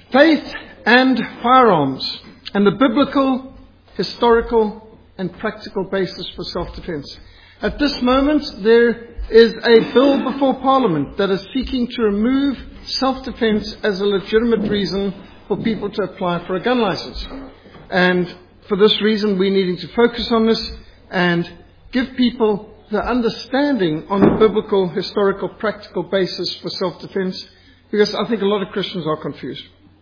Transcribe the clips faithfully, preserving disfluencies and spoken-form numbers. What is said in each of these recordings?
Faith and firearms, and the biblical, historical, and practical basis for self-defense. At this moment, there is a bill before Parliament that is seeking to remove self-defense as a legitimate reason for people to apply for a gun license. And for this reason, we're needing to focus on this and give people the understanding on the biblical, historical, practical basis for self-defense, because I think a lot of Christians are confused.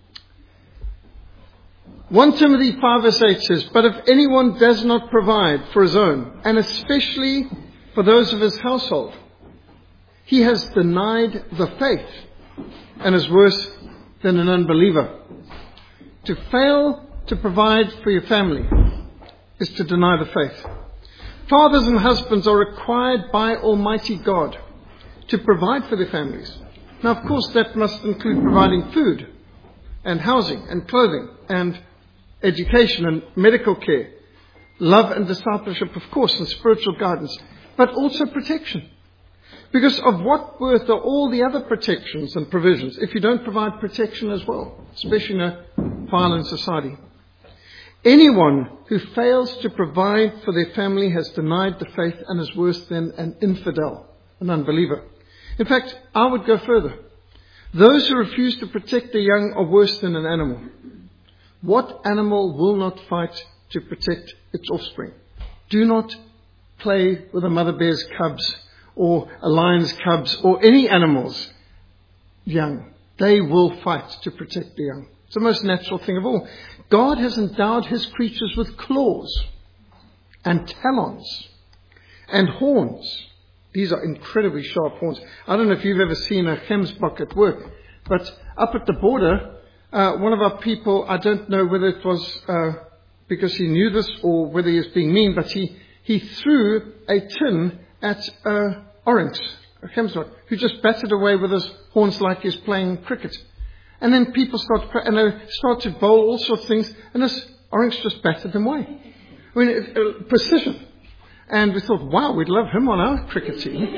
First Timothy five verse eight says, "But if anyone does not provide for his own, and especially for those of his household, he has denied the faith and is worse than an unbeliever." To fail to provide for your family is to deny the faith. Fathers and husbands are required by Almighty God to provide for their families. Now, of course, that must include providing food and housing and clothing and education and medical care, love and discipleship, of course, and spiritual guidance, but also protection. Because of what worth are all the other protections and provisions if you don't provide protection as well, especially in a violent society? Anyone who fails to provide for their family has denied the faith and is worse than an infidel, an unbeliever. In fact, I would go further. Those who refuse to protect their young are worse than an animal. What animal will not fight to protect its offspring? Do not play with a mother bear's cubs or a lion's cubs or any animal's young. They will fight to protect the young. It's the most natural thing of all. God has endowed his creatures with claws and talons and horns. These are incredibly sharp horns. I don't know if you've ever seen a gemsbok at work, but up at the border, uh, one of our people, I don't know whether it was uh, because he knew this or whether he was being mean, but he, he threw a tin at uh, oryx, a gemsbok, who just batted away with his horns like he's playing cricket. And then people start, and they start to bowl all sorts of things, and this oryx just batted them away. I mean, it, uh, precision. And we thought, wow, we'd love him on our cricket team.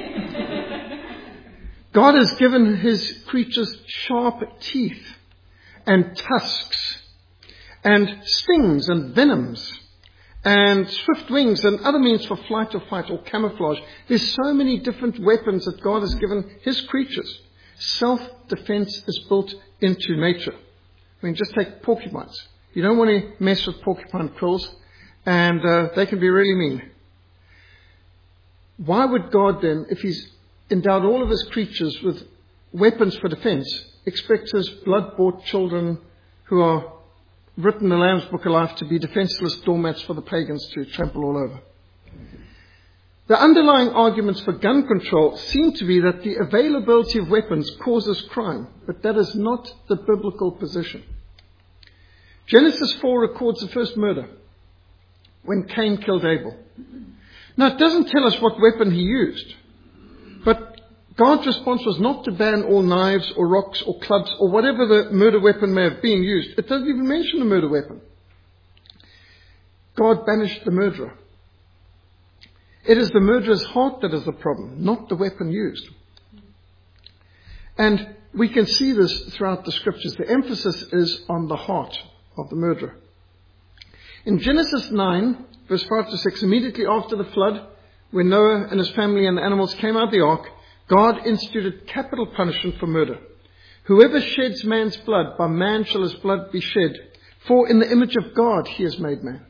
God has given his creatures sharp teeth and tusks and stings and venoms and swift wings and other means for flight or fight or camouflage. There's so many different weapons that God has given his creatures. Self-defense is built into nature. I mean, just take porcupines. You don't want to mess with porcupine quills, and uh, they can be really mean. Why would God then, if he's endowed all of his creatures with weapons for defense, expect his blood-bought children who are written in the Lamb's Book of Life to be defenseless doormats for the pagans to trample all over? The underlying arguments for gun control seem to be that the availability of weapons causes crime, but that is not the biblical position. Genesis four records the first murder when Cain killed Abel. Now, it doesn't tell us what weapon he used, but God's response was not to ban all knives or rocks or clubs or whatever the murder weapon may have been used. It doesn't even mention the murder weapon. God banished the murderer. It is the murderer's heart that is the problem, not the weapon used. And we can see this throughout the scriptures. The emphasis is on the heart of the murderer. In Genesis nine, verse five to six, immediately after the flood, when Noah and his family and the animals came out of the ark, God instituted capital punishment for murder. Whoever sheds man's blood, by man shall his blood be shed, for in the image of God he has made man.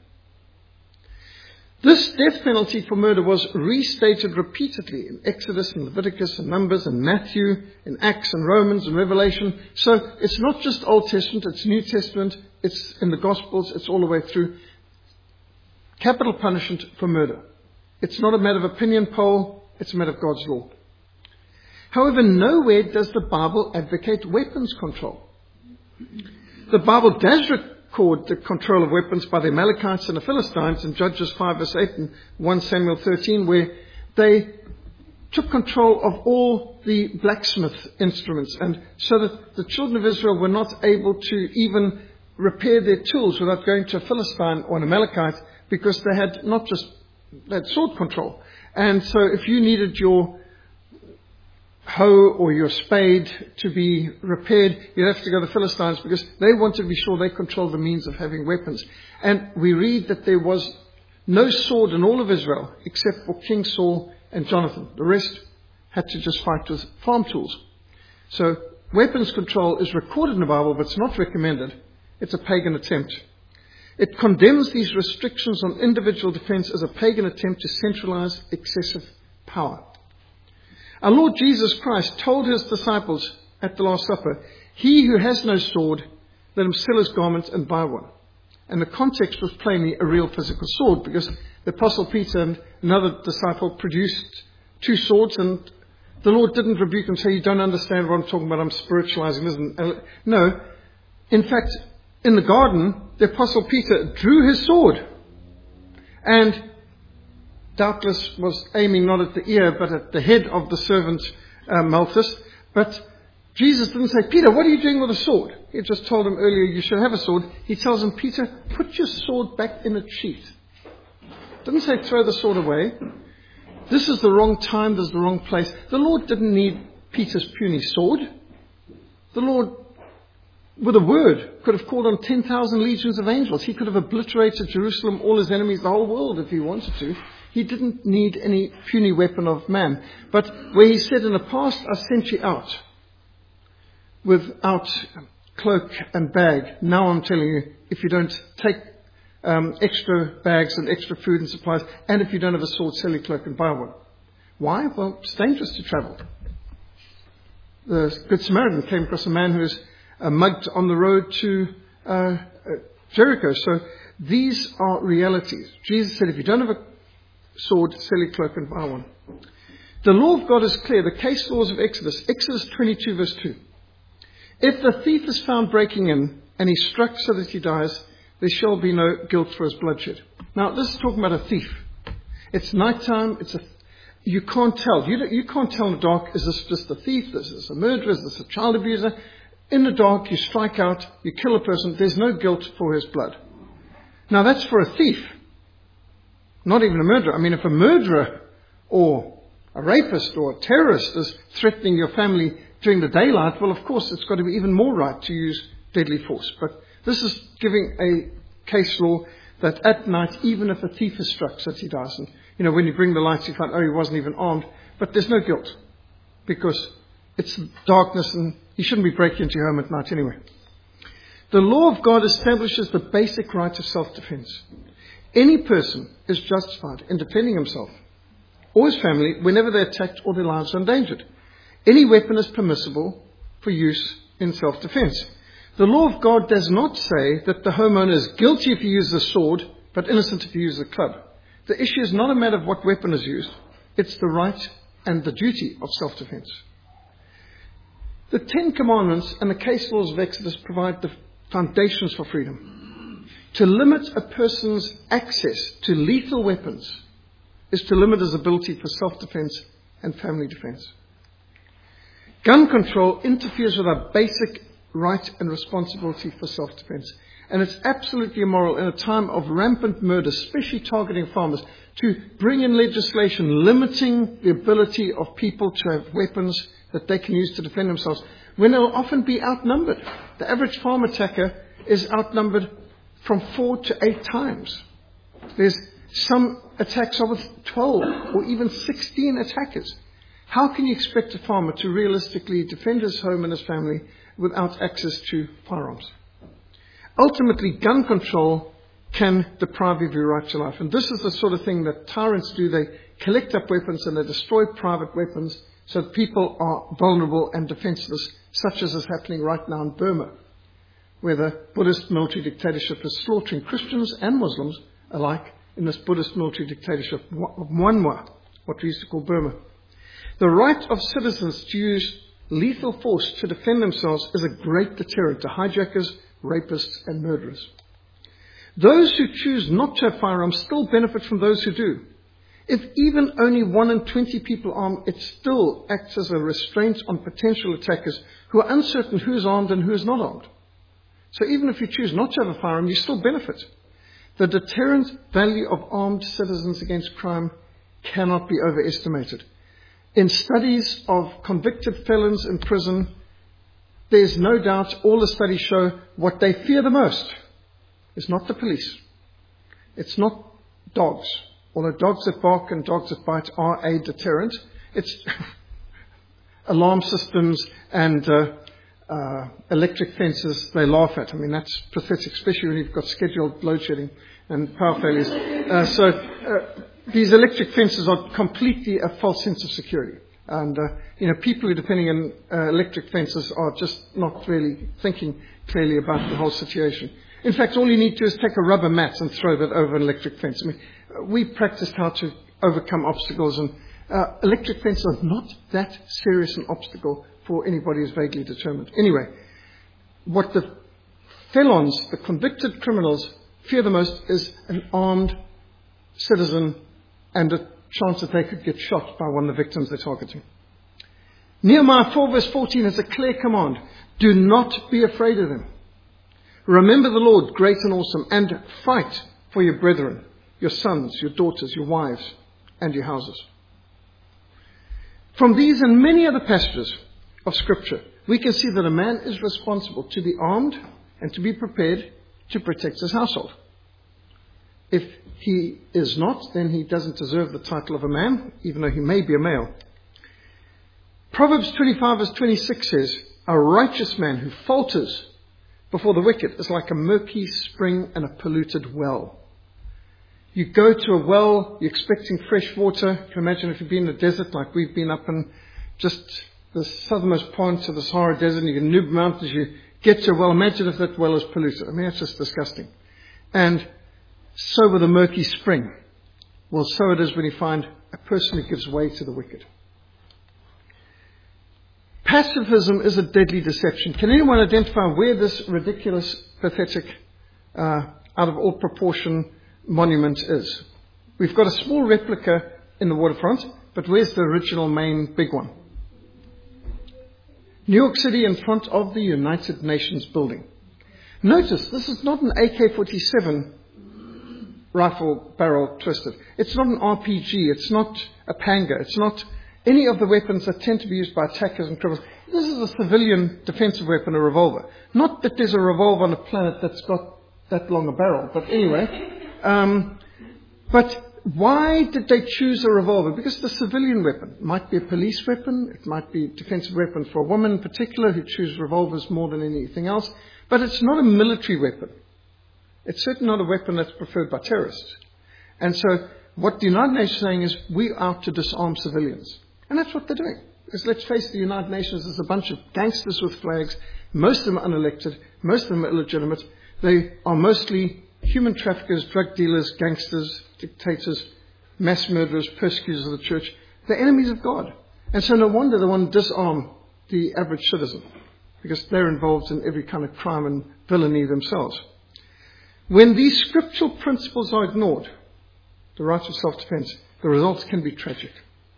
This death penalty for murder was restated repeatedly in Exodus and Leviticus and Numbers and Matthew, in Acts and Romans and Revelation. So it's not just Old Testament, it's New Testament, it's in the Gospels, it's all the way through. Capital punishment for murder. It's not a matter of opinion poll, it's a matter of God's law. However, nowhere does the Bible advocate weapons control. The Bible does record the control of weapons by the Amalekites and the Philistines in Judges five verse eight and First Samuel thirteen, where they took control of all the blacksmith instruments, and so that the children of Israel were not able to even repair their tools without going to a Philistine or an Amalekite, because they had not just they had sword control. And so if you needed your hoe or your spade to be repaired, you have to go to the Philistines because they wanted to be sure they controlled the means of having weapons. And we read that there was no sword in all of Israel except for King Saul and Jonathan. The rest had to just fight with farm tools. So weapons control is recorded in the Bible, but it's not recommended. It's a pagan attempt. It condemns these restrictions on individual defense as a pagan attempt to centralize excessive power. Our Lord Jesus Christ told his disciples at the Last Supper, "He who has no sword, let him sell his garment and buy one." And the context was plainly a real physical sword, because the Apostle Peter and another disciple produced two swords, and the Lord didn't rebuke them and say, "You don't understand what I'm talking about, I'm spiritualizing this." And, no. In fact, in the garden, the Apostle Peter drew his sword and doubtless was aiming not at the ear, but at the head of the servant uh, Malchus. But Jesus didn't say, "Peter, what are you doing with a sword?" He just told him earlier, "You should have a sword." He tells him, "Peter, put your sword back in its sheath." Didn't say throw the sword away. This is the wrong time, this is the wrong place. The Lord didn't need Peter's puny sword. The Lord, with a word, could have called on ten thousand legions of angels. He could have obliterated Jerusalem, all his enemies, the whole world if he wanted to. He didn't need any puny weapon of man. But where he said, "In the past I sent you out without cloak and bag. Now I'm telling you, if you don't take um, extra bags and extra food and supplies, and if you don't have a sword, sell your cloak and buy one." Why? Well, it's dangerous to travel. The Good Samaritan came across a man who was uh, mugged on the road to uh, uh, Jericho. So these are realities. Jesus said, if you don't have a sword, sell your cloak and buy one. The law of God is clear. The case laws of Exodus. Exodus twenty-two verse two. "If the thief is found breaking in and he's struck so that he dies, there shall be no guilt for his bloodshed." Now, this is talking about a thief. It's nighttime. It's a, you can't tell. You, don't, you can't tell in the dark, is this just a thief? Is this a murderer? Is this a child abuser? In the dark, you strike out, you kill a person. There's no guilt for his blood. Now, that's for a thief. Not even a murderer. I mean, if a murderer or a rapist or a terrorist is threatening your family during the daylight, well, of course, it's got to be even more right to use deadly force. But this is giving a case law that at night, even if a thief is struck, so that he dies. And, you know, when you bring the lights, you find, oh, he wasn't even armed. But there's no guilt because it's darkness and he shouldn't be breaking into your home at night anyway. The law of God establishes the basic right of self-defense. Any person is justified in defending himself or his family whenever they're attacked or their lives are endangered. Any weapon is permissible for use in self-defense. The law of God does not say that the homeowner is guilty if he uses a sword, but innocent if he uses a club. The issue is not a matter of what weapon is used. It's the right and the duty of self-defense. The Ten Commandments and the case laws of Exodus provide the foundations for freedom. To limit a person's access to lethal weapons is to limit his ability for self-defense and family defense. Gun control interferes with our basic right and responsibility for self-defense. And it's absolutely immoral in a time of rampant murder, especially targeting farmers, to bring in legislation limiting the ability of people to have weapons that they can use to defend themselves, when they'll often be outnumbered. The average farm attacker is outnumbered from four to eight times. There's some attacks of twelve or even sixteen attackers. How can you expect a farmer to realistically defend his home and his family without access to firearms? Ultimately, gun control can deprive you of your right to life. And this is the sort of thing that tyrants do. They collect up weapons and they destroy private weapons so that people are vulnerable and defenseless, such as is happening right now in Burma, where the Buddhist military dictatorship is slaughtering Christians and Muslims alike in this Buddhist military dictatorship of Myanmar, what we used to call Burma. The right of citizens to use lethal force to defend themselves is a great deterrent to hijackers, rapists, and murderers. Those who choose not to have firearms still benefit from those who do. If even only one in twenty people armed, it still acts as a restraint on potential attackers who are uncertain who is armed and who is not armed. So even if you choose not to have a firearm, you still benefit. The deterrent value of armed citizens against crime cannot be overestimated. In studies of convicted felons in prison, there's no doubt all the studies show what they fear the most is not the police. It's not dogs. Although dogs that bark and dogs that bite are a deterrent, it's alarm systems and uh, uh, electric fences they laugh at. I mean, that's pathetic, especially when you've got scheduled load shedding and power failures. Uh, so uh, these electric fences are completely a false sense of security. And, uh, you know, people who are depending on uh, electric fences are just not really thinking clearly about the whole situation. In fact, all you need to do is take a rubber mat and throw that over an electric fence. I mean, we practiced how to overcome obstacles, and uh, electric fences are not that serious an obstacle for anybody who's vaguely determined. Anyway, what the felons, the convicted criminals, fear the most is an armed citizen and a chance that they could get shot by one of the victims they're targeting. Nehemiah four verse fourteen is a clear command. Do not be afraid of them. Remember the Lord, great and awesome, and fight for your brethren, your sons, your daughters, your wives, and your houses. From these and many other passages of Scripture, we can see that a man is responsible to be armed and to be prepared to protect his household. If he is not, then he doesn't deserve the title of a man, even though he may be a male. Proverbs twenty-five verse twenty-six says, a righteous man who falters before the wicked is like a murky spring and a polluted well. You go to a well, you're expecting fresh water. You can imagine if you've been in the desert like we've been up in just the southernmost point of the Sahara Desert, and you can Nub Mountains, you get to a well. Imagine if that well is polluted. I mean, that's just disgusting. And so with a murky spring. Well, so it is when you find a person who gives way to the wicked. Pacifism is a deadly deception. Can anyone identify where this ridiculous, pathetic, uh, out of all proportion monument is? We've got a small replica in the waterfront, but where's the original main big one? New York City, in front of the United Nations building. Notice, this is not an A K forty-seven rifle barrel twisted. It's not an R P G. It's not a Panga. It's not any of the weapons that tend to be used by attackers and criminals. This is a civilian defensive weapon, a revolver. Not that there's a revolver on a planet that's got that long a barrel, but anyway. Um, but why did they choose a revolver? Because it's a civilian weapon. It might be a police weapon. It might be a defensive weapon for a woman in particular who chooses revolvers more than anything else. But it's not a military weapon. It's certainly not a weapon that's preferred by terrorists. And so what the United Nations is saying is, we're out to disarm civilians. And that's what they're doing. Because let's face it, the United Nations is a bunch of gangsters with flags. Most of them are unelected. Most of them are illegitimate. They are mostly human traffickers, drug dealers, gangsters, dictators, mass murderers, persecutors of the church. They're enemies of God. And so no wonder they want to disarm the average citizen, because they're involved in every kind of crime and villainy themselves. When these scriptural principles are ignored, the right of self-defense, the results can be tragic.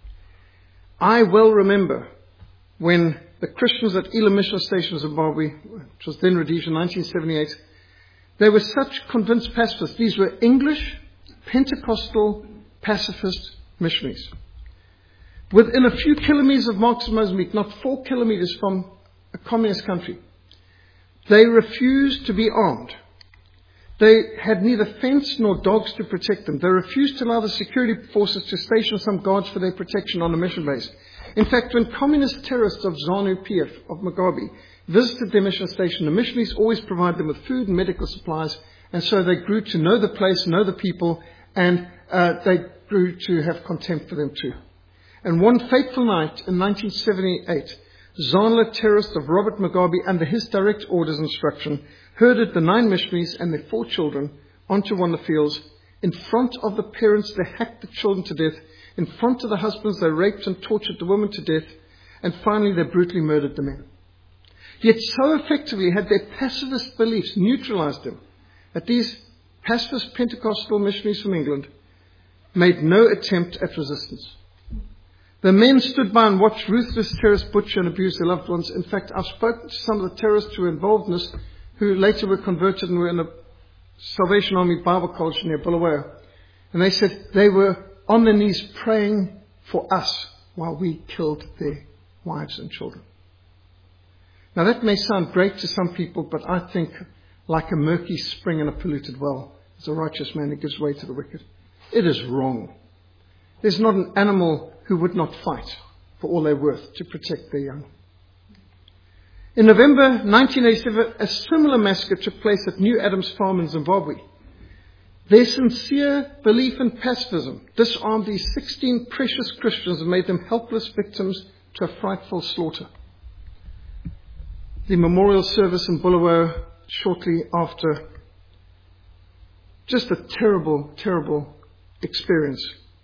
I well remember when the Christians at Elim Mission Station, Zimbabwe, which was then Rhodesia in nineteen seventy-eight, they were such convinced pacifists. These were English, Pentecostal, pacifist missionaries. Within a few kilometers of Marcus, Mozambique, not four kilometers from a communist country, they refused to be armed. They had neither fence nor dogs to protect them. They refused to allow the security forces to station some guards for their protection on the mission base. In fact, when communist terrorists of ZANU-P F, of Mugabe, visited their mission station, the missionaries always provided them with food and medical supplies, and so they grew to know the place, know the people, and uh, they grew to have contempt for them too. And one fateful night in nineteen seventy-eight, ZANU terrorists of Robert Mugabe, under his direct orders and instruction, herded the nine missionaries and their four children onto one of the fields. In front of the parents, they hacked the children to death. In front of the husbands, they raped and tortured the women to death. And finally, they brutally murdered the men. Yet so effectively had their pacifist beliefs neutralized them that these pacifist Pentecostal missionaries from England made no attempt at resistance. The men stood by and watched ruthless terrorists butcher and abuse their loved ones. In fact, I've spoken to some of the terrorists who were involved in this, who later were converted and were in a Salvation Army Bible College near Bulawayo. And they said they were on their knees praying for us while we killed their wives and children. Now that may sound great to some people, but I think like a murky spring in a polluted well is a righteous man who gives way to the wicked. It is wrong. There's not an animal who would not fight for all they're worth to protect their young. In November nineteen eighty-seven, a similar massacre took place at New Adams Farm in Zimbabwe. Their sincere belief in pacifism disarmed these sixteen precious Christians and made them helpless victims to a frightful slaughter. The memorial service in Bulawayo shortly after, just a terrible, terrible experience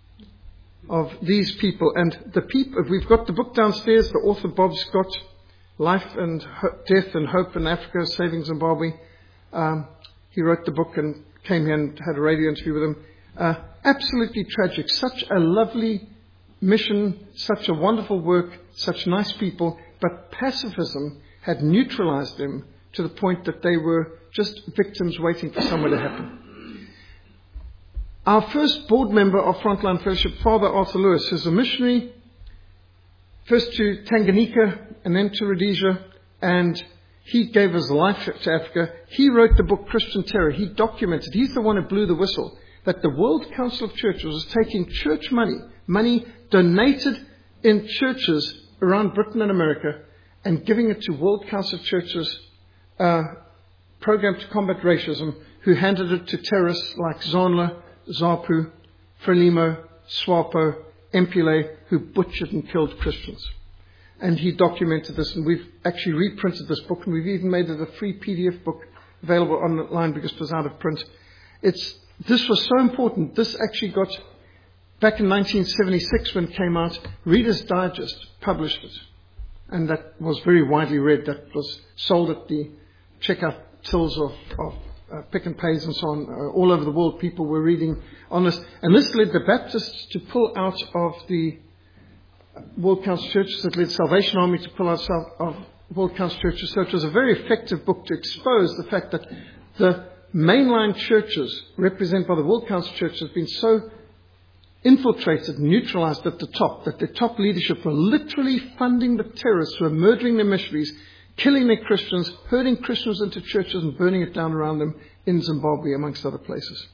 of these people. And the people, we've got the book downstairs, the author Bob Scott, Life and Ho- Death and Hope in Africa, Saving Zimbabwe. Um, he wrote the book and came here and had a radio interview with him. Uh, absolutely tragic. Such a lovely mission, such a wonderful work, such nice people, but pacifism had neutralized them to the point that they were just victims waiting for somewhere to happen. Our first board member of Frontline Fellowship, Father Arthur Lewis, is a missionary, first to Tanganyika and then to Rhodesia, and he gave his life to Africa. He wrote the book Christian Terror. He documented, he's the one who blew the whistle, that the World Council of Churches was taking church money, money donated in churches around Britain and America, and giving it to World Council of Churches, uh, program to combat racism, who handed it to terrorists like Zonla, ZAPU, Frelimo, SWAPO, M P L A, who butchered and killed Christians. And he documented this, and we've actually reprinted this book, and we've even made it a free P D F book available online because it was out of print. It's, this was so important. This actually got, back in nineteen seventy-six when it came out, Reader's Digest published it. And that was very widely read. That was sold at the checkout tills of, of uh, Pick and Pays and so on. Uh, all over the world, people were reading on this. And this led the Baptists to pull out of the World Council Churches. It led Salvation Army to pull out of World Council Churches. So it was a very effective book to expose the fact that the mainline churches, represented by the World Council Churches, have been so infiltrated, neutralized at the top, that the top leadership were literally funding the terrorists who were murdering their missionaries, killing their Christians, herding Christians into churches and burning it down around them in Zimbabwe, amongst other places.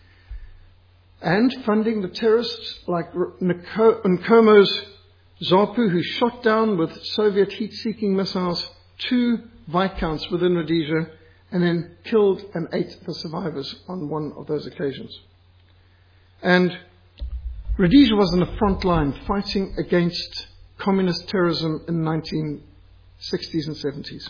And funding the terrorists like Nkomo's ZAPU, who shot down with Soviet heat-seeking missiles two Viscounts within Rhodesia and then killed and ate the survivors on one of those occasions. And Rhodesia was in the front line fighting against communist terrorism in the nineteen sixties and seventies.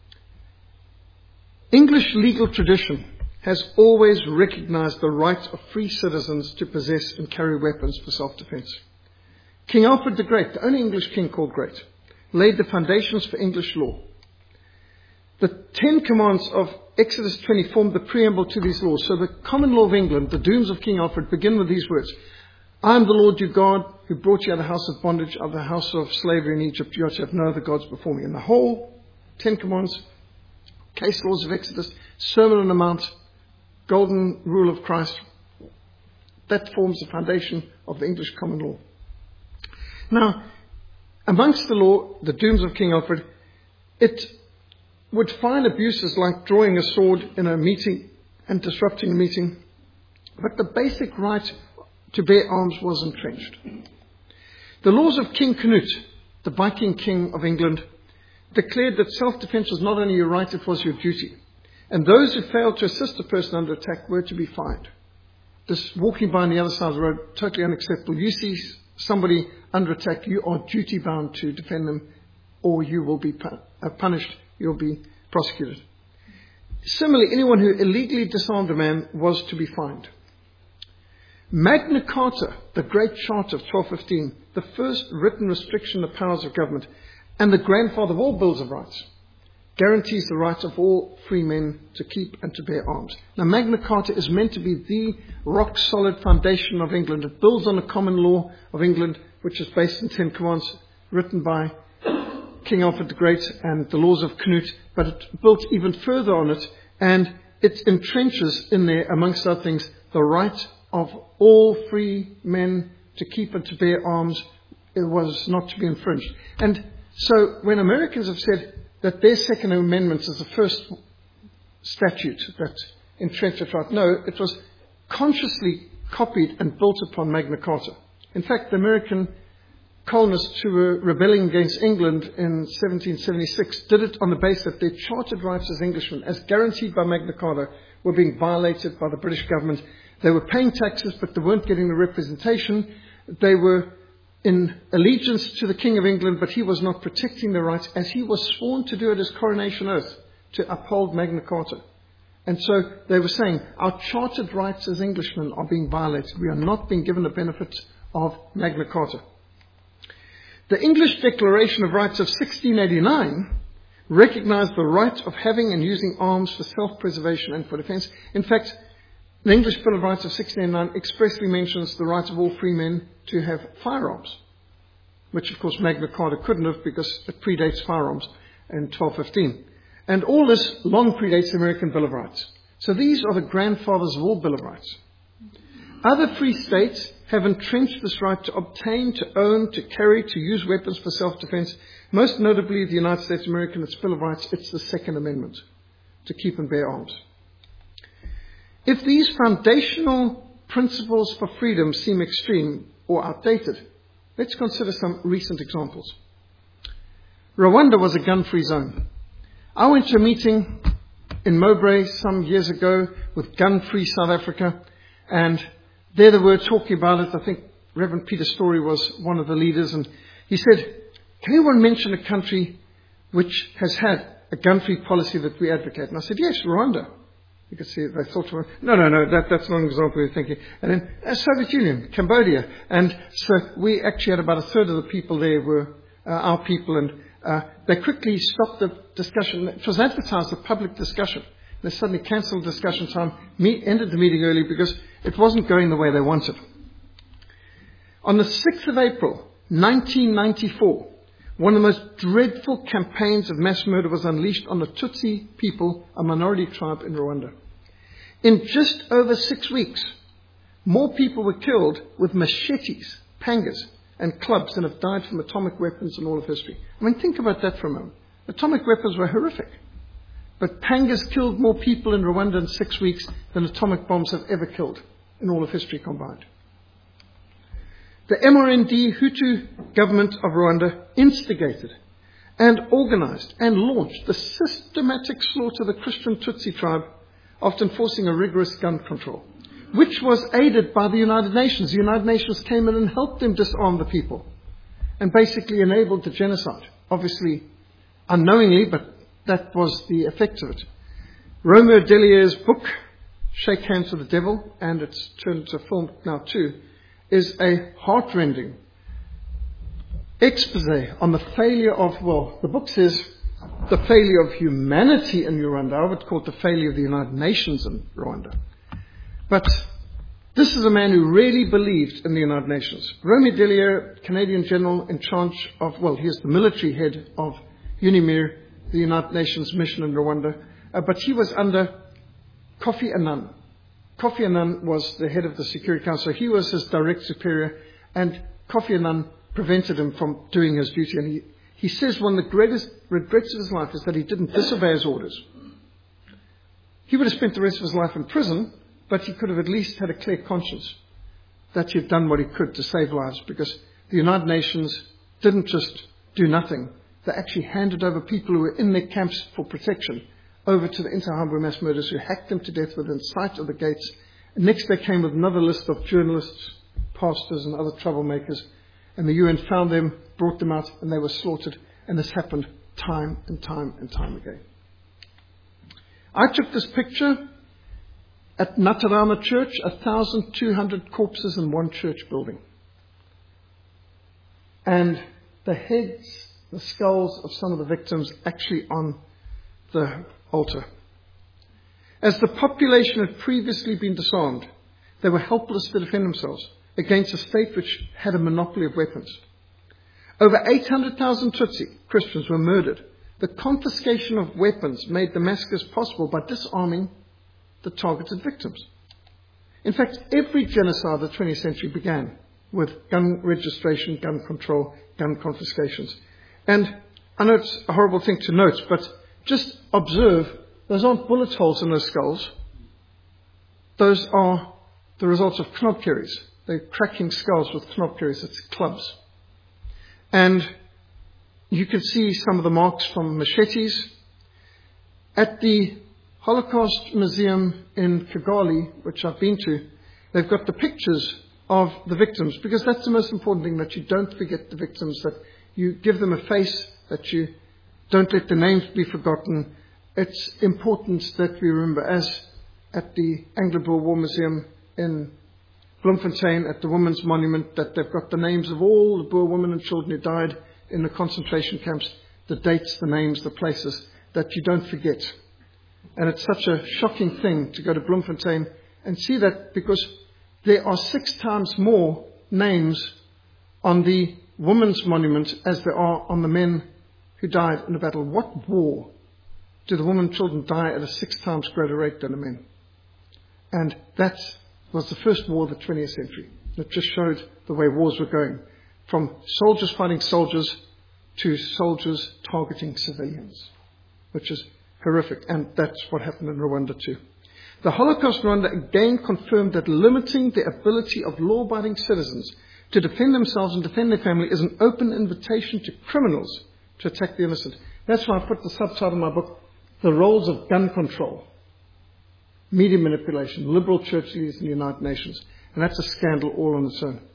English legal tradition has always recognized the right of free citizens to possess and carry weapons for self-defense. King Alfred the Great, the only English king called Great, laid the foundations for English law. The Ten Commands of Exodus twenty formed the preamble to these laws. So the common law of England, the dooms of King Alfred, begin with these words: I am the Lord your God who brought you out of the house of bondage, out of the house of slavery in Egypt. You are to have no other gods before me. And the whole Ten Commands, case laws of Exodus, Sermon on the Mount, golden rule of Christ, that forms the foundation of the English common law. Now, amongst the law, the dooms of King Alfred, it would find abuses like drawing a sword in a meeting and disrupting a meeting. But the basic right to bear arms was entrenched. The laws of King Canute, the Viking king of England, declared that self-defense was not only your right, it was your duty. And those who failed to assist a person under attack were to be fined. This walking by on the other side of the road, totally unacceptable. You see somebody under attack, you are duty-bound to defend them, or you will be punished, you'll be prosecuted. Similarly, anyone who illegally disarmed a man was to be fined. Magna Carta, the Great Charter of twelve fifteen, the first written restriction of the powers of government, and the grandfather of all bills of rights, guarantees the right of all free men to keep and to bear arms. Now, Magna Carta is meant to be the rock-solid foundation of England. It builds on the common law of England, which is based in Ten Commands, written by King Alfred the Great, and the laws of Canute, but it built even further on it, and it entrenches in there, amongst other things, the right of all free men to keep and to bear arms it was not to be infringed. And so when Americans have said that their Second Amendment is the first statute that entrenched it right, no, it was consciously copied and built upon Magna Carta. In fact, the American colonists who were rebelling against England in seventeen seventy-six did it on the basis that their chartered rights as Englishmen, as guaranteed by Magna Carta, were being violated by the British government. They were paying taxes, but they weren't getting the representation. They were in allegiance to the King of England, but he was not protecting their rights, as he was sworn to do at his coronation oath, to uphold Magna Carta. And so they were saying, our chartered rights as Englishmen are being violated. We are not being given the benefits of Magna Carta. The English Declaration of Rights of sixteen eighty-nine recognized the right of having and using arms for self-preservation and for defense. In fact, the English Bill of Rights of sixteen eighty-nine expressly mentions the right of all free men to have firearms, which of course Magna Carta couldn't have because it predates firearms in twelve fifteen. And all this long predates the American Bill of Rights. So these are the grandfathers of all Bill of Rights. Other free states have entrenched this right to obtain, to own, to carry, to use weapons for self-defense. Most notably, the United States of America, in its Bill of Rights, it's the Second Amendment, to keep and bear arms. If these foundational principles for freedom seem extreme or outdated, let's consider some recent examples. Rwanda was a gun-free zone. I went to a meeting in Mowbray some years ago with Gun-Free South Africa, and there they were talking about it. I think Reverend Peter Story was one of the leaders, and he said, can anyone mention a country which has had a gun-free policy that we advocate? And I said, yes, Rwanda. You could see they thought, no, no, no, that, that's not an example we were thinking. And then uh, Soviet Union, Cambodia. And so we actually had about a third of the people there were uh, our people, and uh, they quickly stopped the discussion. It was advertised a public discussion. They suddenly cancelled discussion time, me, ended the meeting early because it wasn't going the way they wanted. On the sixth of April, nineteen ninety-four, one of the most dreadful campaigns of mass murder was unleashed on the Tutsi people, a minority tribe in Rwanda. In just over six weeks, more people were killed with machetes, pangas, and clubs than have died from atomic weapons in all of history. I mean, think about that for a moment. Atomic weapons were horrific. But pangas killed more people in Rwanda in six weeks than atomic bombs have ever killed in all of history combined. The M R N D Hutu government of Rwanda instigated and organized and launched the systematic slaughter of the Christian Tutsi tribe after enforcing a rigorous gun control, which was aided by the United Nations. The United Nations came in and helped them disarm the people and basically enabled the genocide. Obviously, unknowingly, but that was the effect of it. Romeo Delier's book, Shake Hands with the Devil, and it's turned into a film now too, is a heartrending expose on the failure of, well, the book says the failure of humanity in Rwanda. I would call it the failure of the United Nations in Rwanda. But this is a man who really believed in the United Nations. Romeo Delier, Canadian general in charge of, well, he is the military head of UNIMIR, the United Nations mission in Rwanda, uh, but he was under Kofi Annan. Kofi Annan was the head of the Security Council. He was his direct superior, and Kofi Annan prevented him from doing his duty. And he, he says one of the greatest regrets of his life is that he didn't disobey his orders. He would have spent the rest of his life in prison, but he could have at least had a clear conscience that he had done what he could to save lives, because the United Nations didn't just do nothing. They actually handed over people who were in their camps for protection over to the Interahamwe mass murderers, who hacked them to death within sight of the gates. And next they came with another list of journalists, pastors and other troublemakers. And the U N found them, brought them out, and they were slaughtered. And this happened time and time and time again. I took this picture at Natarama Church, one thousand two hundred corpses in one church building. And the heads, the skulls of some of the victims actually on the altar. As the population had previously been disarmed, they were helpless to defend themselves against a state which had a monopoly of weapons. Over eight hundred thousand Tutsi Christians were murdered. The confiscation of weapons made the massacres possible by disarming the targeted victims. In fact, every genocide of the twentieth century began with gun registration, gun control, gun confiscations. And I know it's a horrible thing to note, but just observe, those aren't bullet holes in those skulls. Those are the results of knobkerries. They're cracking skulls with knobkerries. It's clubs. And you can see some of the marks from machetes. At the Holocaust Museum in Kigali, which I've been to, they've got the pictures of the victims, because that's the most important thing, that you don't forget the victims, that you give them a face, that you don't let the names be forgotten. It's important that we remember, as at the Anglo-Boer War Museum in Bloemfontein, at the Women's Monument, that they've got the names of all the Boer women and children who died in the concentration camps, the dates, the names, the places, that you don't forget. And it's such a shocking thing to go to Bloemfontein and see that, because there are six times more names on the Women's Monument as there are on the men who died in the battle. What war do the women and children die at a six times greater rate than the men? And that was the first war of the twentieth century. It just showed the way wars were going, from soldiers fighting soldiers to soldiers targeting civilians, which is horrific. And that's what happened in Rwanda too. The Holocaust in Rwanda again confirmed that limiting the ability of law-abiding citizens to defend themselves and defend their family is an open invitation to criminals to attack the innocent. That's why I put the subtitle in my book, The Roles of Gun Control, Media Manipulation, Liberal Church Leaders in the United Nations. And that's a scandal all on its own.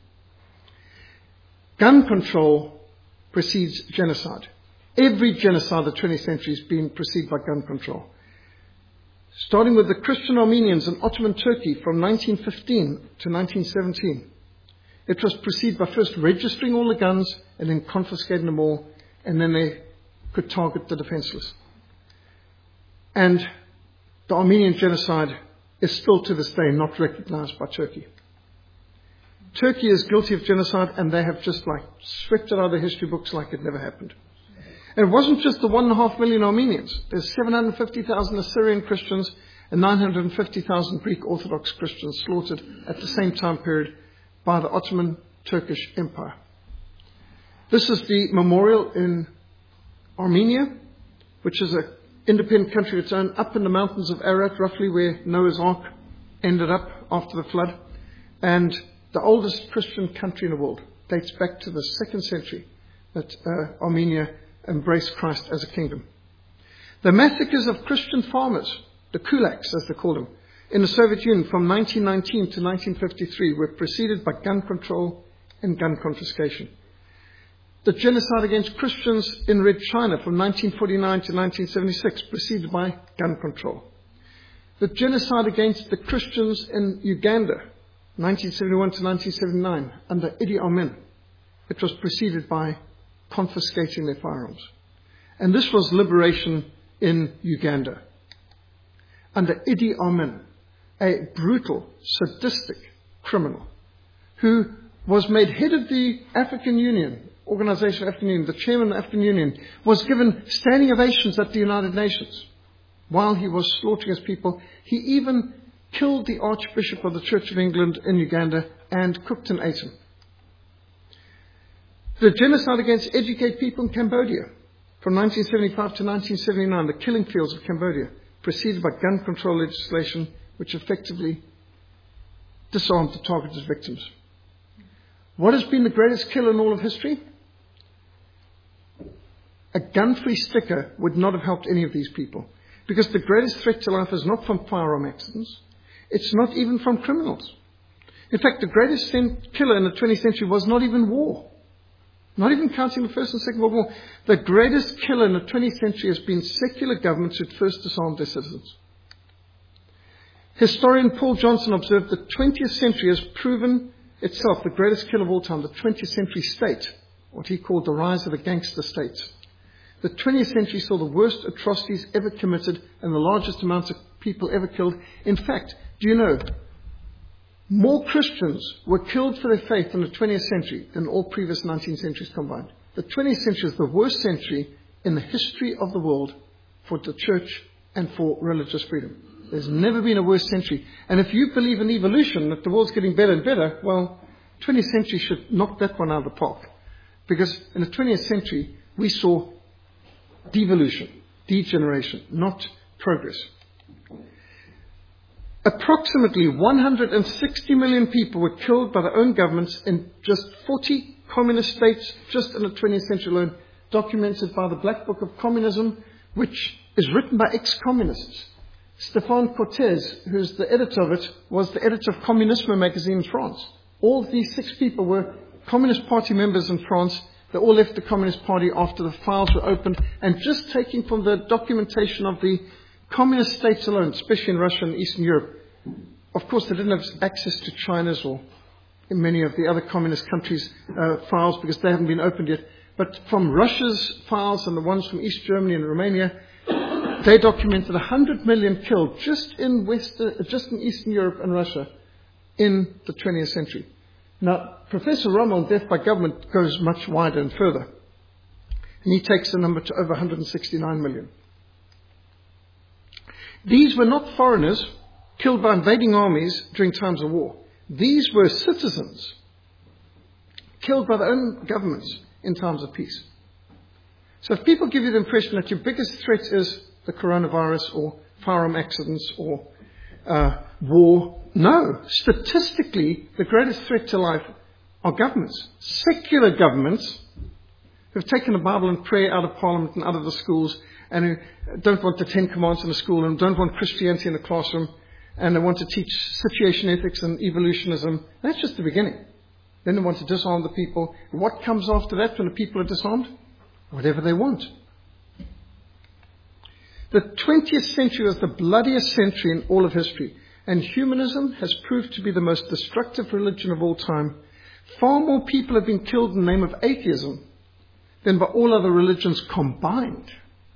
Gun control precedes genocide. Every genocide of the twentieth century has been preceded by gun control. Starting with the Christian Armenians in Ottoman Turkey from nineteen fifteen to nineteen seventeen. It was preceded by first registering all the guns and then confiscating them all, and then they could target the defenseless. And the Armenian genocide is still to this day not recognized by Turkey. Turkey is guilty of genocide, and they have just like swept it out of the history books like it never happened. And it wasn't just the one and a half million Armenians. There's seven hundred fifty thousand Assyrian Christians and nine hundred fifty thousand Greek Orthodox Christians slaughtered at the same time period by the Ottoman Turkish Empire. This is the memorial in Armenia, which is an independent country of its own, up in the mountains of Ararat, roughly where Noah's Ark ended up after the flood. And the oldest Christian country in the world, dates back to the second century that uh, Armenia embraced Christ as a kingdom. The massacres of Christian farmers, the kulaks as they call them, in the Soviet Union from nineteen nineteen to nineteen fifty-three were preceded by gun control and gun confiscation. The genocide against Christians in Red China from nineteen forty-nine to nineteen seventy-six, preceded by gun control. The genocide against the Christians in Uganda, nineteen seventy-one to nineteen seventy-nine, under Idi Amin, it was preceded by confiscating their firearms. And this was liberation in Uganda. Under Idi Amin, a brutal, sadistic criminal who was made head of the African Union, Organization of African Union, the chairman of the African Union, was given standing ovations at the United Nations. While he was slaughtering his people, he even killed the Archbishop of the Church of England in Uganda and cooked and ate him. The genocide against educated people in Cambodia from nineteen seventy-five to nineteen seventy-nine, the killing fields of Cambodia, preceded by gun control legislation which effectively disarmed the targeted victims. What has been the greatest killer in all of history? A gun-free sticker would not have helped any of these people, because the greatest threat to life is not from firearm accidents. It's not even from criminals. In fact, the greatest killer in the twentieth century was not even war. Not even counting the First and Second World War. The greatest killer in the twentieth century has been secular governments who first disarmed their citizens. Historian Paul Johnson observed the twentieth century has proven itself the greatest killer of all time, the twentieth century state, what he called the rise of the gangster state. The twentieth century saw the worst atrocities ever committed and the largest amounts of people ever killed. In fact, do you know, more Christians were killed for their faith in the twentieth century than all previous nineteen centuries combined. The twentieth century is the worst century in the history of the world for the church and for religious freedom. There's never been a worse century. And if you believe in evolution, that the world's getting better and better, well, twentieth century should knock that one out of the park. Because in the twentieth century, we saw devolution, degeneration, not progress. Approximately one hundred sixty million people were killed by their own governments in just forty communist states, just in the twentieth century alone, documented by the Black Book of Communism, which is written by ex-communists. Stéphane Cortez, who's the editor of it, was the editor of Communisme magazine in France. All these six people were Communist Party members in France. They all left the Communist Party after the files were opened, and just taking from the documentation of the communist states alone, especially in Russia and Eastern Europe. Of course, they didn't have access to China's or in many of the other communist countries' uh, files because they haven't been opened yet. But from Russia's files and the ones from East Germany and Romania, they documented one hundred million killed just in Western, just in Eastern Europe and Russia in the twentieth century. Now, Professor Rommel on Death by Government goes much wider and further. And he takes the number to over one hundred sixty-nine million. These were not foreigners killed by invading armies during times of war. These were citizens killed by their own governments in times of peace. So if people give you the impression that your biggest threat is the coronavirus or firearm accidents or uh, war, no. Statistically, the greatest threat to life are governments. Secular governments who have taken the Bible and prayer out of Parliament and out of the schools, and who don't want the Ten Commandments in the school and don't want Christianity in the classroom, and they want to teach situation ethics and evolutionism. That's just the beginning. Then they want to disarm the people. What comes after that when the people are disarmed? Whatever they want. The twentieth century was the bloodiest century in all of history, and humanism has proved to be the most destructive religion of all time. Far more people have been killed in the name of atheism than by all other religions combined.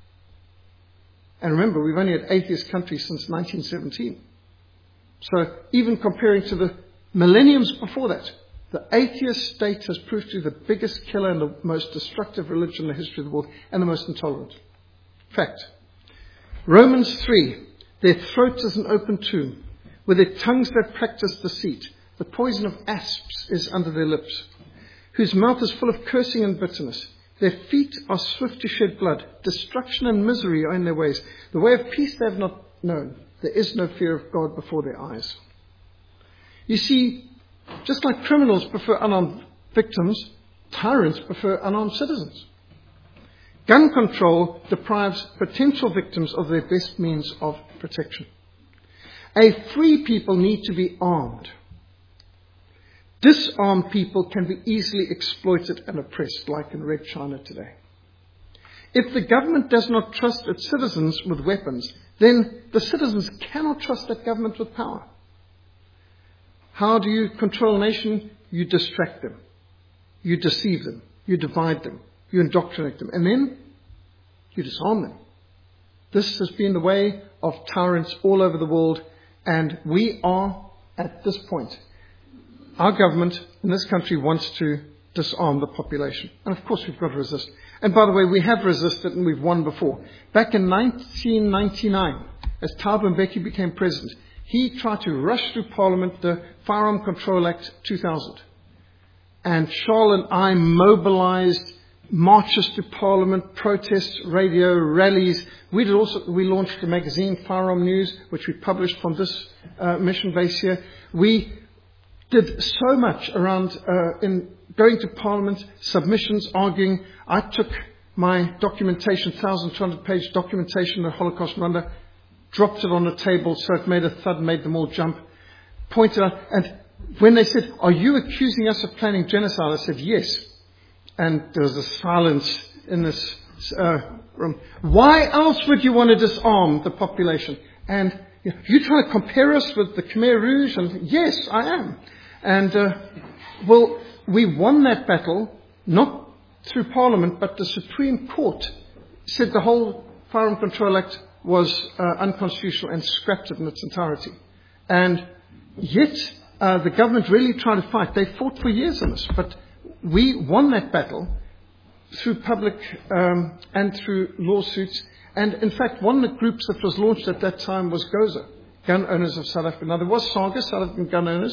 And remember, we've only had atheist countries since nineteen seventeen. So even comparing to the millenniums before that, the atheist state has proved to be the biggest killer and the most destructive religion in the history of the world, and the most intolerant. Fact. Romans three, their throat is an open tomb. With their tongues they practice deceit. The poison of asps is under their lips, whose mouth is full of cursing and bitterness. Their feet are swift to shed blood. Destruction and misery are in their ways. The way of peace they have not known. There is no fear of God before their eyes. You see, just like criminals prefer unarmed victims, tyrants prefer unarmed citizens. Gun control deprives potential victims of their best means of protection. A free people need to be armed. Disarmed people can be easily exploited and oppressed, like in Red China today. If the government does not trust its citizens with weapons, then the citizens cannot trust that government with power. How do you control a nation? You distract them. You deceive them. You divide them. You indoctrinate them. And then you disarm them. This has been the way of tyrants all over the world. And we are, at this point, our government in this country wants to disarm the population. And of course we've got to resist. And by the way, we have resisted and we've won before. Back in nineteen ninety-nine, as Thabo Mbeki became president, he tried to rush through Parliament the Firearm Control Act two thousand. And Charles and I mobilized marches to Parliament, protests, radio, rallies. We did also, we launched a magazine, Firearm News, which we published from this uh, mission base here. We did so much around uh, in going to Parliament, submissions, arguing. I took my documentation, one thousand two hundred page documentation of Holocaust Rwanda, dropped it on the table so it made a thud, made them all jump, pointed out. And when they said, "Are you accusing us of planning genocide?" I said, "Yes." And there was a silence in this uh, room. Why else would you want to disarm the population? And you know, you're trying to compare us with the Khmer Rouge? And yes, I am. And, uh, well, we won that battle, not through Parliament, but the Supreme Court said the whole Firearm Control Act was uh, unconstitutional and scrapped it in its entirety. And yet, uh, the government really tried to fight. They fought for years on this, but we won that battle through public um, and through lawsuits. And in fact, one of the groups that was launched at that time was GOSA, Gun Owners of South Africa. Now, there was SAGA, South African Gun Owners,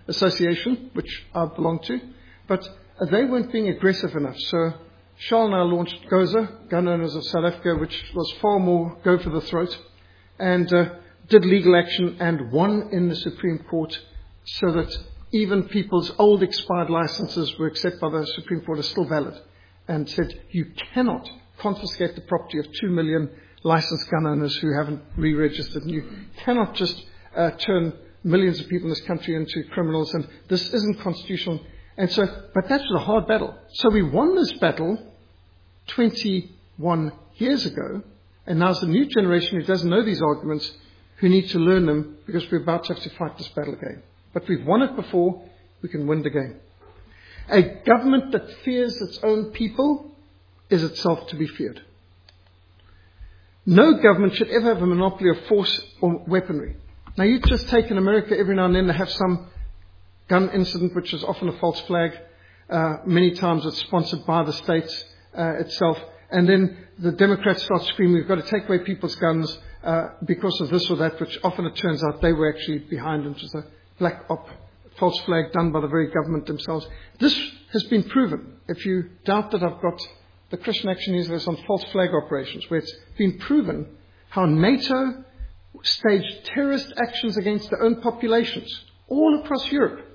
Association, which I belong to, but they weren't being aggressive enough. So Charles now launched GOZA, Gun Owners of South Africa, which was far more go for the throat, and uh, did legal action and won in the Supreme Court, so that even people's old expired licenses were accepted by the Supreme Court as still valid, and said you cannot confiscate the property of two million licensed gun owners who haven't re-registered, and you cannot just uh, turn millions of people in this country into criminals, and this isn't constitutional. And so, but that was a hard battle. So we won this battle twenty-one years ago, and now it's a new generation who doesn't know these arguments, who need to learn them, because we're about to have to fight this battle again. But we've won it before, we can win it again. A government that fears its own people is itself to be feared. No government should ever have a monopoly of force or weaponry. Now, you just take in America every now and then to have some gun incident, which is often a false flag. Uh, many times it's sponsored by the states uh, itself. And then the Democrats start screaming, we've got to take away people's guns uh, because of this or that, which often it turns out they were actually behind, which is a black op, false flag done by the very government themselves. This has been proven. If you doubt that, I've got the Christian Action newsletter on false flag operations, where it's been proven how NATO staged terrorist actions against their own populations all across Europe.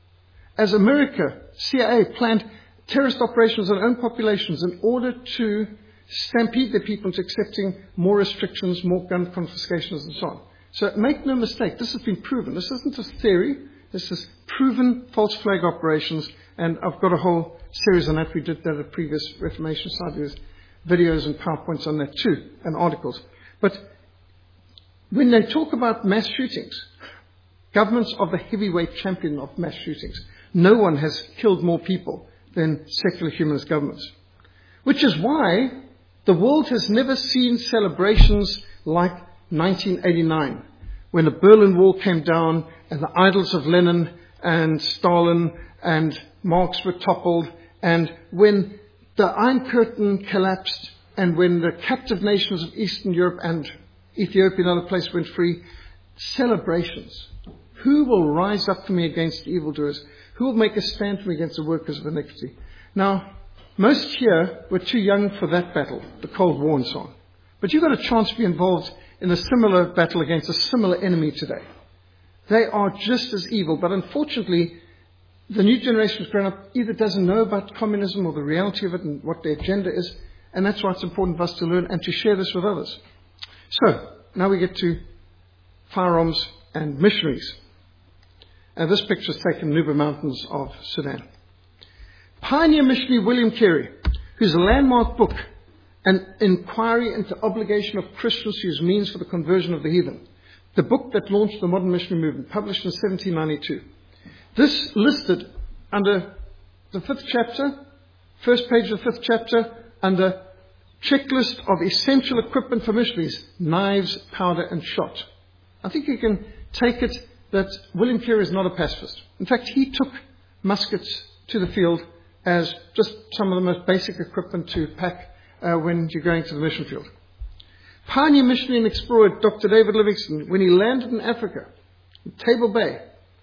As America, C I A, planned terrorist operations on their own populations in order to stampede their people into accepting more restrictions, more gun confiscations, and so on. So make no mistake, this has been proven. This isn't a theory. This is proven false flag operations, and I've got a whole series on that. We did that at previous Reformation side. There's videos and PowerPoints on that too, and articles. But when they talk about mass shootings, governments are the heavyweight champion of mass shootings. No one has killed more people than secular humanist governments. Which is why the world has never seen celebrations like nineteen eighty-nine, when the Berlin Wall came down and the idols of Lenin and Stalin and Marx were toppled, and when the Iron Curtain collapsed, and when the captive nations of Eastern Europe and Ethiopia and other places went free. Celebrations. Who will rise up for me against the evildoers? Who will make a stand for me against the workers of iniquity? Now, most here were too young for that battle, the Cold War and so on. But you've got a chance to be involved in a similar battle against a similar enemy today. They are just as evil, but unfortunately, the new generation who's grown up either doesn't know about communism or the reality of it and what their agenda is, and that's why it's important for us to learn and to share this with others. So, now we get to firearms and missionaries. And this picture is taken in the Nuba Mountains of Sudan. Pioneer missionary William Carey, whose landmark book, An Inquiry into Obligation of Christians to Use Means for the Conversion of the Heathen, the book that launched the modern missionary movement, published in seventeen ninety-two. This listed under the fifth chapter, first page of the fifth chapter, under checklist of essential equipment for missionaries, knives, powder, and shot. I think you can take it that William Carey is not a pacifist. In fact, he took muskets to the field as just some of the most basic equipment to pack uh, when you're going to the mission field. Pioneer missionary and explorer Doctor David Livingstone, when he landed in Africa, in Table Bay,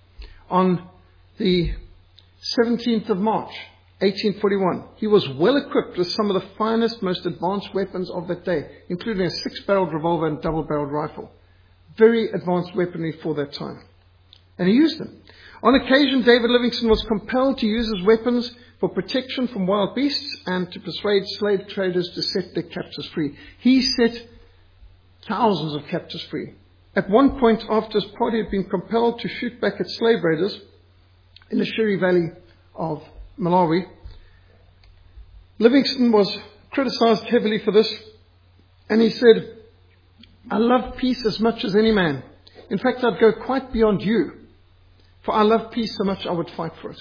on the seventeenth of March, eighteen forty-one, he was well equipped with some of the finest, most advanced weapons of that day, including a six-barreled revolver and double-barreled rifle. Very advanced weaponry for that time. And he used them. On occasion, David Livingstone was compelled to use his weapons for protection from wild beasts and to persuade slave traders to set their captives free. He set thousands of captives free. At one point, after his party had been compelled to shoot back at slave raiders in the Shiri Valley of Malawi, Livingstone was criticized heavily for this, and he said, "I love peace as much as any man. In fact, I'd go quite beyond you, for I love peace so much I would fight for it."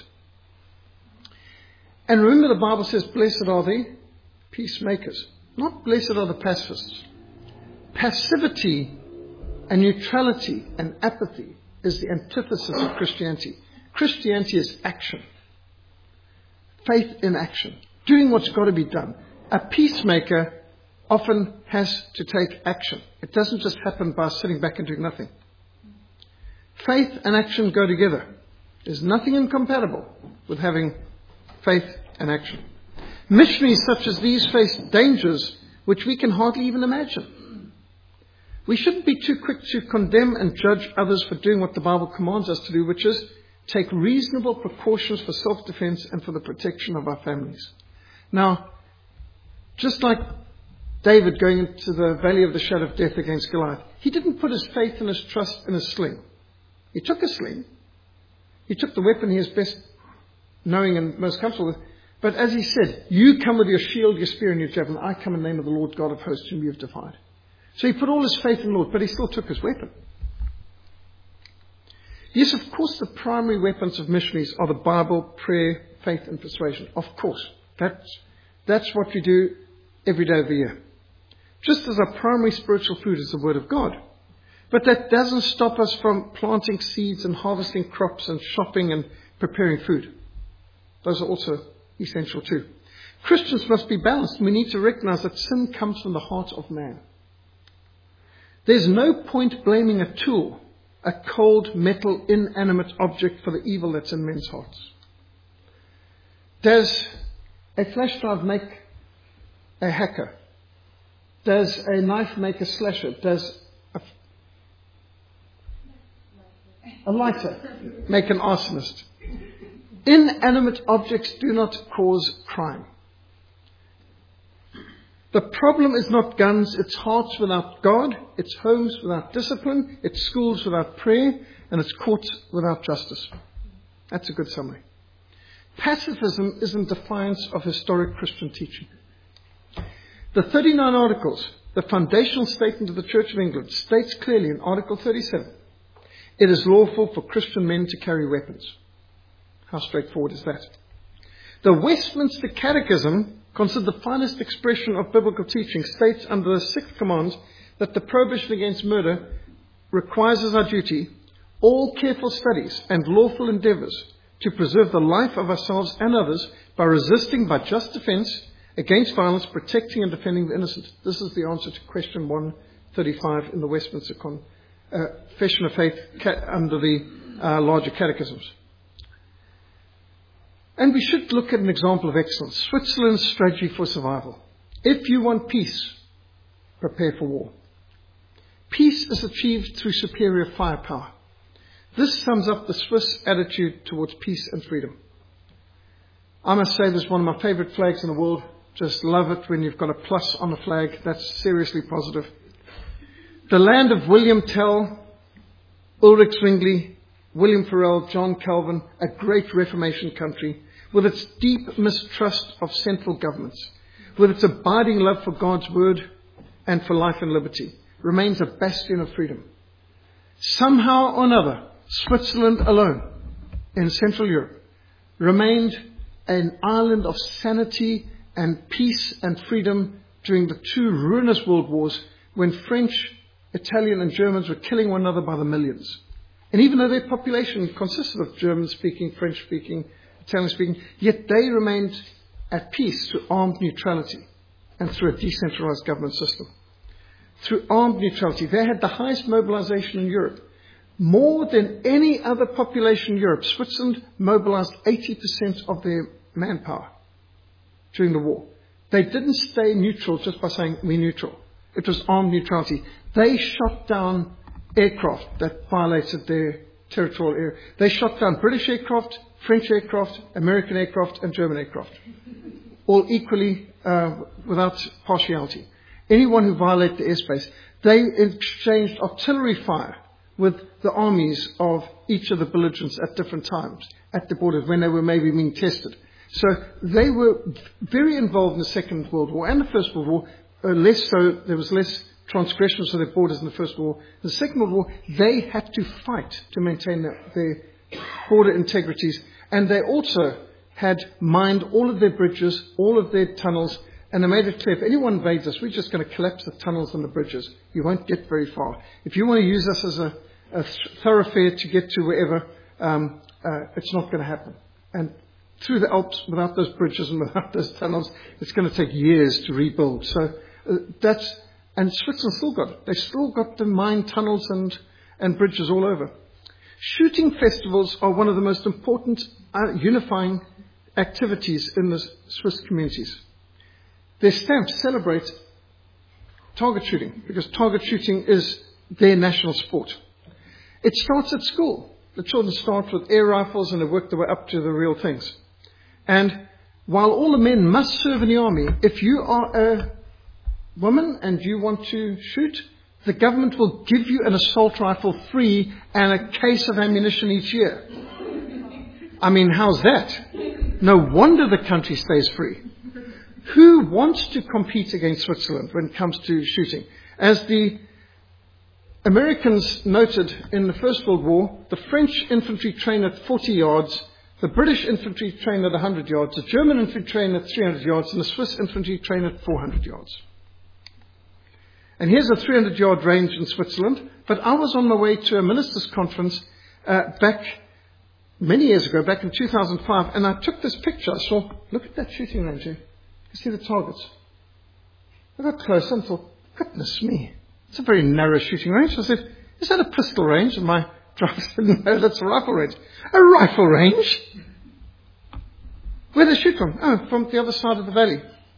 And remember, the Bible says, blessed are the peacemakers, not blessed are the pacifists. Passivity and neutrality and apathy is the antithesis of Christianity. Christianity is action. Faith in action. Doing what's got to be done. A peacemaker often has to take action. It doesn't just happen by sitting back and doing nothing. Faith and action go together. There's nothing incompatible with having faith and action. Missionaries such as these face dangers which we can hardly even imagine. We shouldn't be too quick to condemn and judge others for doing what the Bible commands us to do, which is take reasonable precautions for self-defense and for the protection of our families. Now, just like David going into the valley of the shadow of death against Goliath, he didn't put his faith and his trust in a sling. He took a sling. He took the weapon he is best knowing and most comfortable with. But as he said, you come with your shield, your spear, and your javelin. I come in the name of the Lord God of hosts, whom you have defied. So he put all his faith in the Lord, but he still took his weapon. Yes, of course, the primary weapons of missionaries are the Bible, prayer, faith, and persuasion. Of course. That's, that's what we do every day of the year. Just as our primary spiritual food is the Word of God. But that doesn't stop us from planting seeds and harvesting crops and shopping and preparing food. Those are also essential too. Christians must be balanced. We need to recognize that sin comes from the heart of man. There's no point blaming a tool, a cold, metal, inanimate object for the evil that's in men's hearts. Does a flash drive make a hacker? Does a knife make a slasher? Does a, a lighter make an arsonist? Inanimate objects do not cause crime. The problem is not guns, it's hearts without God, it's homes without discipline, it's schools without prayer, and it's courts without justice. That's a good summary. Pacifism is in defiance of historic Christian teaching. The thirty-nine Articles, the foundational statement of the Church of England, states clearly in Article thirty-seven, it is lawful for Christian men to carry weapons. How straightforward is that? The Westminster Catechism, considered the finest expression of biblical teaching, states under the sixth command that the prohibition against murder requires as our duty all careful studies and lawful endeavours to preserve the life of ourselves and others by resisting by just defence against violence, protecting and defending the innocent. This is the answer to question one thirty-five in the Westminster Con- uh, Confession of Faith ca- under the uh, larger catechisms. And we should look at an example of excellence. Switzerland's strategy for survival. If you want peace, prepare for war. Peace is achieved through superior firepower. This sums up the Swiss attitude towards peace and freedom. I must say this is one of my favourite flags in the world. Just love it when you've got a plus on the flag. That's seriously positive. The land of William Tell, Ulrich Zwingli, William Farel, John Calvin, a great Reformation country, with its deep mistrust of central governments, with its abiding love for God's word and for life and liberty, remains a bastion of freedom. Somehow or another, Switzerland alone, in Central Europe, remained an island of sanity and peace and freedom during the two ruinous world wars when French, Italian and Germans were killing one another by the millions. And even though their population consisted of German-speaking, French-speaking, Italian-speaking, yet they remained at peace through armed neutrality and through a decentralized government system. Through armed neutrality, they had the highest mobilization in Europe. More than any other population in Europe, Switzerland mobilized eighty percent of their manpower during the war. They didn't stay neutral just by saying, we're neutral. It was armed neutrality. They shot down aircraft that violated their territorial area. They shot down British aircraft, French aircraft, American aircraft, and German aircraft. All equally, uh, without partiality. Anyone who violated the airspace, they exchanged artillery fire with the armies of each of the belligerents at different times at the borders when they were maybe being tested. So they were very involved in the Second World War and the First World War. Uh, less so, there was less transgressions of their borders in the First World War. In the Second World War, they had to fight to maintain their, their border integrities. And they also had mined all of their bridges, all of their tunnels, and they made it clear, if anyone invades us, we're just going to collapse the tunnels and the bridges. You won't get very far. If you want to use us as a, a thoroughfare to get to wherever, um, uh, it's not going to happen. And through the Alps, without those bridges and without those tunnels, it's going to take years to rebuild. So uh, that's, and Switzerland still got it. They've still got the mine tunnels and, and bridges all over. Shooting festivals are one of the most important uh, unifying activities in the Swiss communities. Their stamps celebrate target shooting because target shooting is their national sport. It starts at school. The children start with air rifles and they work their way up to the real things. And while all the men must serve in the army, if you are a woman and you want to shoot, the government will give you an assault rifle free and a case of ammunition each year. I mean, how's that? No wonder the country stays free. Who wants to compete against Switzerland when it comes to shooting? As the Americans noted in the First World War, the French infantry train at forty yards, the British infantry train at one hundred yards, the German infantry train at three hundred yards, and the Swiss infantry train at four hundred yards. And here's a three hundred yard range in Switzerland. But I was on my way to a ministers' conference uh, back many years ago, back in two thousand five, and I took this picture. I saw, look at that shooting range here. You see the targets. I got close and thought, goodness me, it's a very narrow shooting range. I said, is that a pistol range? And my driver said, no, that's a rifle range. A rifle range? Where do they shoot from? Oh, from the other side of the valley.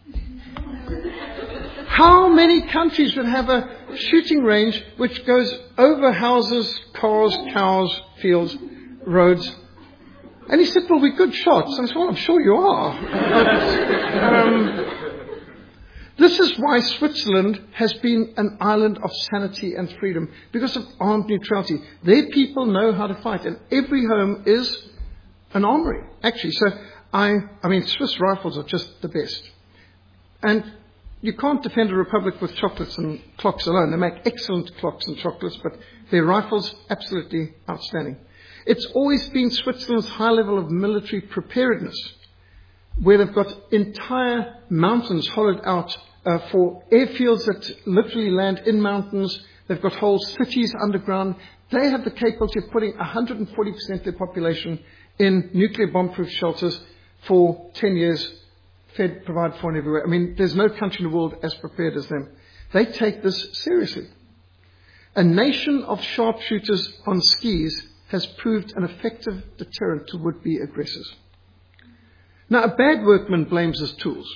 How many countries would have a shooting range which goes over houses, cars, cows, fields, roads? And he said, well, we're good shots. And I said, well, I'm sure you are. But, um, this is why Switzerland has been an island of sanity and freedom, because of armed neutrality. Their people know how to fight, and every home is an armory, actually. So, I, I mean, Swiss rifles are just the best. And you can't defend a republic with chocolates and clocks alone. They make excellent clocks and chocolates, but their rifles, absolutely outstanding. It's always been Switzerland's high level of military preparedness, where they've got entire mountains hollowed out uh, for airfields that literally land in mountains. They've got whole cities underground. They have the capability of putting one hundred forty percent of their population in nuclear bomb-proof shelters for ten years, fed, provided for, and everywhere. I mean, there's no country in the world as prepared as them. They take this seriously. A nation of sharpshooters on skis has proved an effective deterrent to would-be aggressors. Now, a bad workman blames his tools.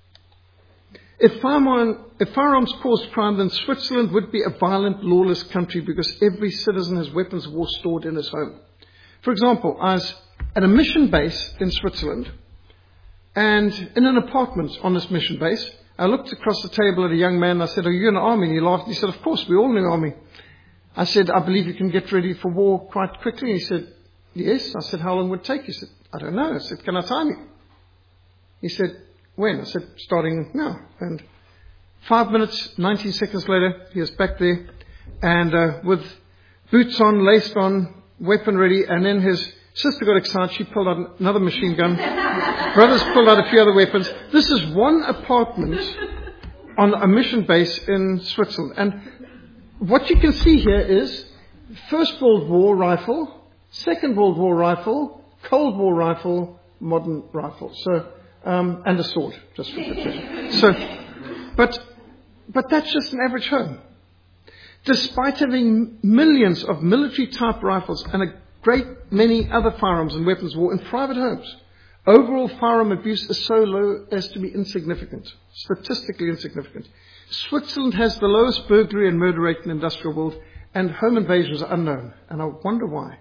If, firearm, if firearms caused crime, then Switzerland would be a violent, lawless country because every citizen has weapons of war stored in his home. For example, I was at a mission base in Switzerland, and in an apartment on this mission base, I looked across the table at a young man and I said, are you in the army? And he laughed and he said, of course, we're all in the army. I said, I believe you can get ready for war quite quickly. He said, yes. I said, how long would it take? He said, I don't know. I said, can I time you? He said, when? I said, starting now. And five minutes, nineteen seconds later, he was back there and uh, with boots on, laced on, weapon ready. And then his sister got excited. She pulled out another machine gun. Brothers pulled out a few other weapons. This is one apartment on a mission base in Switzerland. And what you can see here is First World War rifle, Second World War rifle, Cold War rifle, modern rifle. So, um, and a sword, just for the So, but, but that's just an average home. Despite having millions of military-type rifles and a great many other firearms and weapons of war in private homes, overall firearm abuse is so low as to be insignificant, statistically insignificant. Switzerland has the lowest burglary and murder rate in the industrial world, and home invasions are unknown. And I wonder why.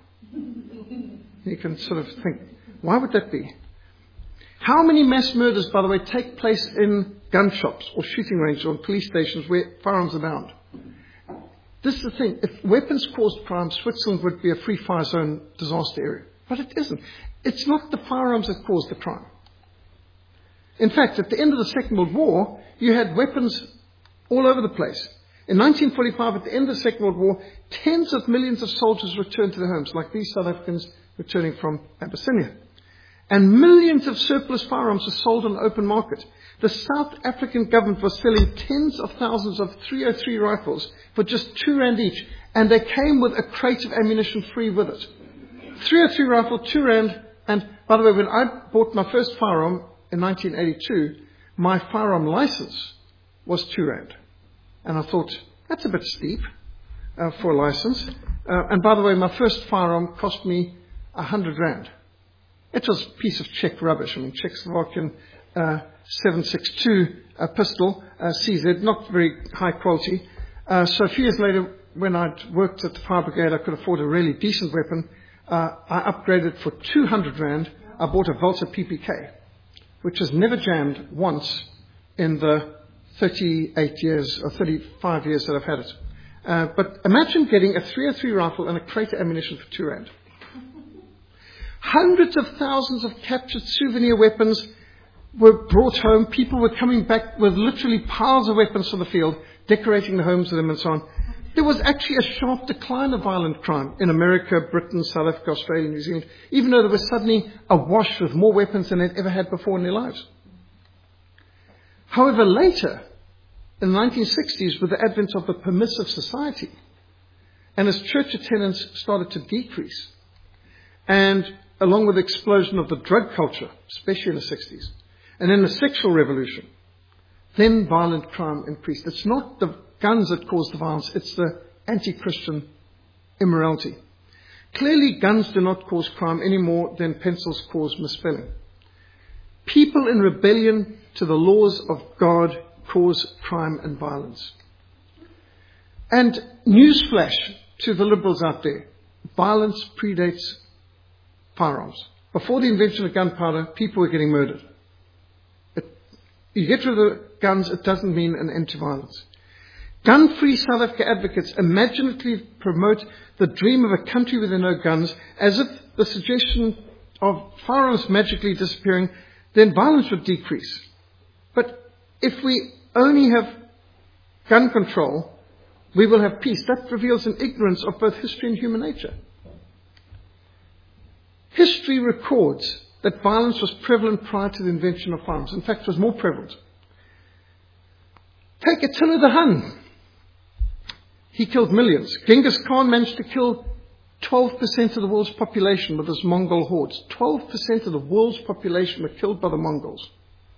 You can sort of think, why would that be? How many mass murders, by the way, take place in gun shops or shooting ranges or police stations where firearms abound? This is the thing. If weapons caused crime, Switzerland would be a free fire zone disaster area. But it isn't. It's not the firearms that caused the crime. In fact, at the end of the Second World War, you had weapons all over the place. In nineteen forty-five, at the end of the Second World War, tens of millions of soldiers returned to their homes, like these South Africans returning from Abyssinia. And millions of surplus firearms were sold on the open market. The South African government was selling tens of thousands of three oh three rifles for just two rand each, and they came with a crate of ammunition free with it. three oh three rifle, two rand, and by the way, when I bought my first firearm in nineteen eighty-two, my firearm license was two rand. And I thought, that's a bit steep. uh, for a license. Uh, and by the way, my first firearm cost me a hundred rand. It was a piece of Czech rubbish. I mean, Czechoslovakian uh, seven six two uh, pistol, uh, C Z, not very high quality. Uh, so a few years later, when I'd worked at the fire brigade, I could afford a really decent weapon. Uh, I upgraded for two hundred rand. I bought a Volta P P K, which has never jammed once in the thirty-eight years or thirty-five years that I've had it. Uh, but imagine getting a three oh three rifle and a crate of ammunition for two rand. Hundreds of thousands of captured souvenir weapons were brought home. People were coming back with literally piles of weapons from the field, decorating the homes with them and so on. There was actually a sharp decline of violent crime in America, Britain, South Africa, Australia, New Zealand, even though they were suddenly awash with more weapons than they'd ever had before in their lives. However, later, in the nineteen sixties, with the advent of the permissive society, and as church attendance started to decrease, and along with the explosion of the drug culture, especially in the sixties, and then the sexual revolution, then violent crime increased. It's not the guns that cause the violence, it's the anti-Christian immorality. Clearly, guns do not cause crime any more than pencils cause misspelling. People in rebellion to the laws of God cause crime and violence. And newsflash to the liberals out there, violence predates firearms. Before the invention of gunpowder, people were getting murdered. It, you get rid of the guns, it doesn't mean an end to violence. Gun-free South Africa advocates imaginatively promote the dream of a country with no guns, as if the suggestion of firearms magically disappearing, then violence would decrease. But if we only have gun control, we will have peace. That reveals an ignorance of both history and human nature. History records that violence was prevalent prior to the invention of firearms. In fact, it was more prevalent. Take Attila the Hun. He killed millions. Genghis Khan managed to kill twelve percent of the world's population with his Mongol hordes. twelve percent of the world's population were killed by the Mongols.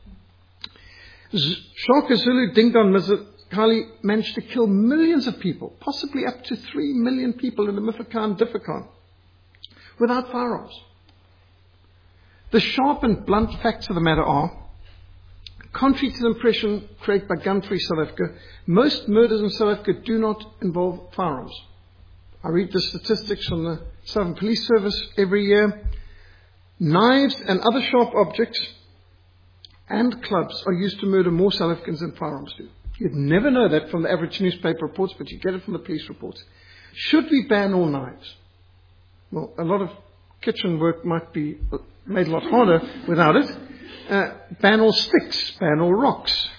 Shaka Zulu Dingon Mizikali managed to kill millions of people, possibly up to three million people in the Mifekan Diffekan, without firearms. The sharp and blunt facts of the matter are, contrary to the impression created by gun-free South Africa, most murders in South Africa do not involve firearms. I read the statistics from the Southern Police Service every year. Knives and other sharp objects and clubs are used to murder more South Africans than firearms do. You'd never know that from the average newspaper reports, but you get it from the police reports. Should we ban all knives? Well, a lot of kitchen work might be made a lot harder without it. Uh, ban all sticks, ban all rocks.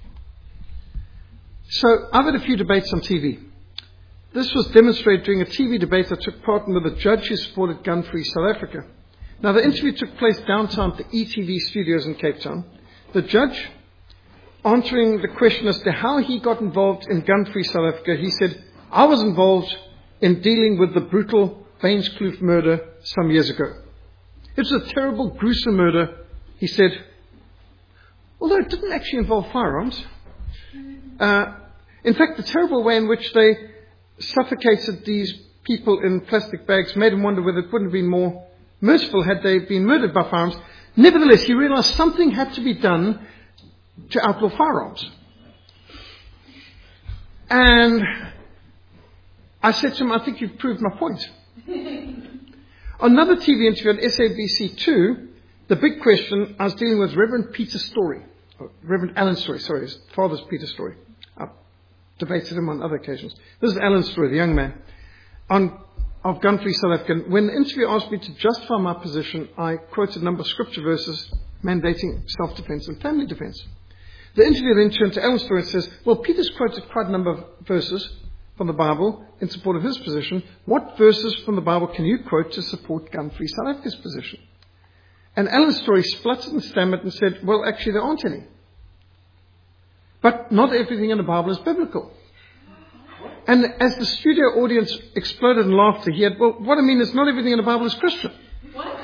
So I've had a few debates on T V. This was demonstrated during a T V debate I took part in with a judge who supported gun-free South Africa. Now, the interview took place downtown at the E T V studios in Cape Town. The judge, answering the question as to how he got involved in gun-free South Africa, he said, I was involved in dealing with the brutal Bainskloof murder some years ago. It was a terrible, gruesome murder, he said, although it didn't actually involve firearms. Uh, in fact, the terrible way in which they suffocated these people in plastic bags made him wonder whether it wouldn't have been more merciful had they been murdered by firearms. Nevertheless, he realized something had to be done to outlaw firearms. And I said to him, I think you've proved my point. Another T V interview on S A B C two, the big question, I was dealing with Reverend Peter Story, oh, Reverend Alan Story, sorry, his father's Peter Story. I've debated him on other occasions. This is Alan Story, the young man, on of gun-free South Africa. When the interviewer asked me to justify my position, I quoted a number of scripture verses mandating self-defense and family defense. The interviewer then turned to Alan Story and says, well, Peter's quoted quite a number of verses from the Bible in support of his position. What verses from the Bible can you quote to support gun-free South Africa's position? And Alan Story spluttered and stammered and said, well, actually, there aren't any. But not everything in the Bible is biblical. And as the studio audience exploded in laughter, he had, well, what I mean is not everything in the Bible is Christian. What?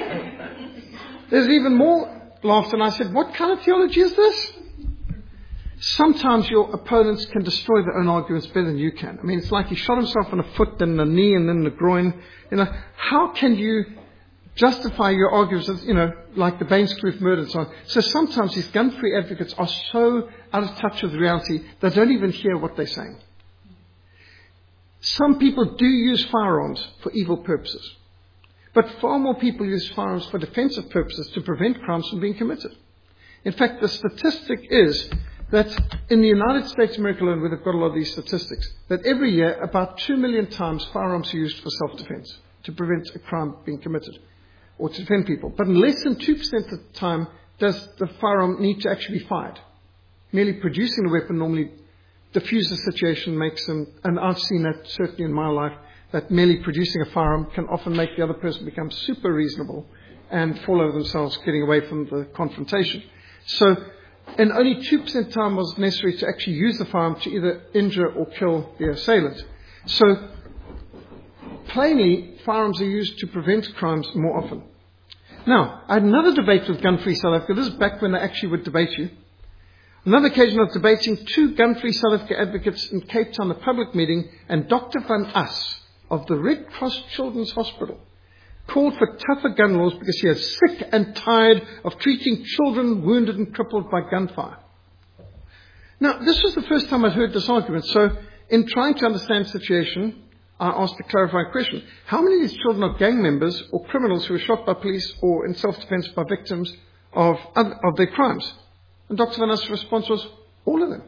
There's even more laughter, and I said, what kind of theology is this? Sometimes your opponents can destroy their own arguments better than you can. I mean, it's like he shot himself in the foot, then the knee, and then the groin. You know, how can you justify your arguments, as, you know, like the Bainscliffe murder and so on? So sometimes these gun-free advocates are so out of touch with reality, they don't even hear what they're saying. Some people do use firearms for evil purposes. But far more people use firearms for defensive purposes to prevent crimes from being committed. In fact, the statistic is that in the United States of America alone, where they've got a lot of these statistics, that every year about two million times firearms are used for self-defense to prevent a crime being committed or to defend people. But in less than two percent of the time does the firearm need to actually be fired. Merely producing the weapon normally diffuses the situation, makes them, and I've seen that certainly in my life, that merely producing a firearm can often make the other person become super reasonable and fall over themselves getting away from the confrontation. So, and only two percent time was necessary to actually use the firearm to either injure or kill the assailant. So, plainly, firearms are used to prevent crimes more often. Now, I had another debate with Gun Free South Africa. This is back when they actually would debate you. Another occasion of debating two Gun Free South Africa advocates in Cape Town, a public meeting, and Doctor Van As of the Red Cross Children's Hospital called for tougher gun laws because he is sick and tired of treating children wounded and crippled by gunfire. Now, this was the first time I'd heard this argument, so in trying to understand the situation, I asked a clarifying question. How many of these children are gang members or criminals who were shot by police or in self-defense by victims of, other, of their crimes? And Doctor Van As' response was, all of them.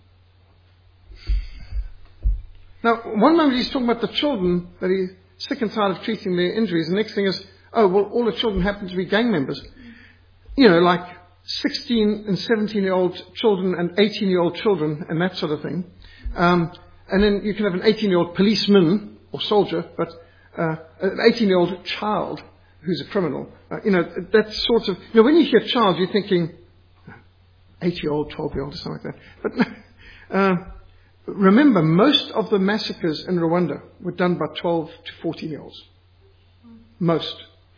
Now, one moment he's talking about the children that he's sick and tired of treating their injuries. The next thing is, oh, well, all the children happen to be gang members. You know, like sixteen and seventeen-year-old children and eighteen-year-old children and that sort of thing. Um, and then you can have an eighteen-year-old policeman or soldier, but uh, an eighteen-year-old child who's a criminal. Uh, you know, that sort of... You know, when you hear child, you're thinking eight-year-old, twelve-year-old or something like that. But... Uh, Remember, most of the massacres in Rwanda were done by twelve to fourteen-year-olds. Most.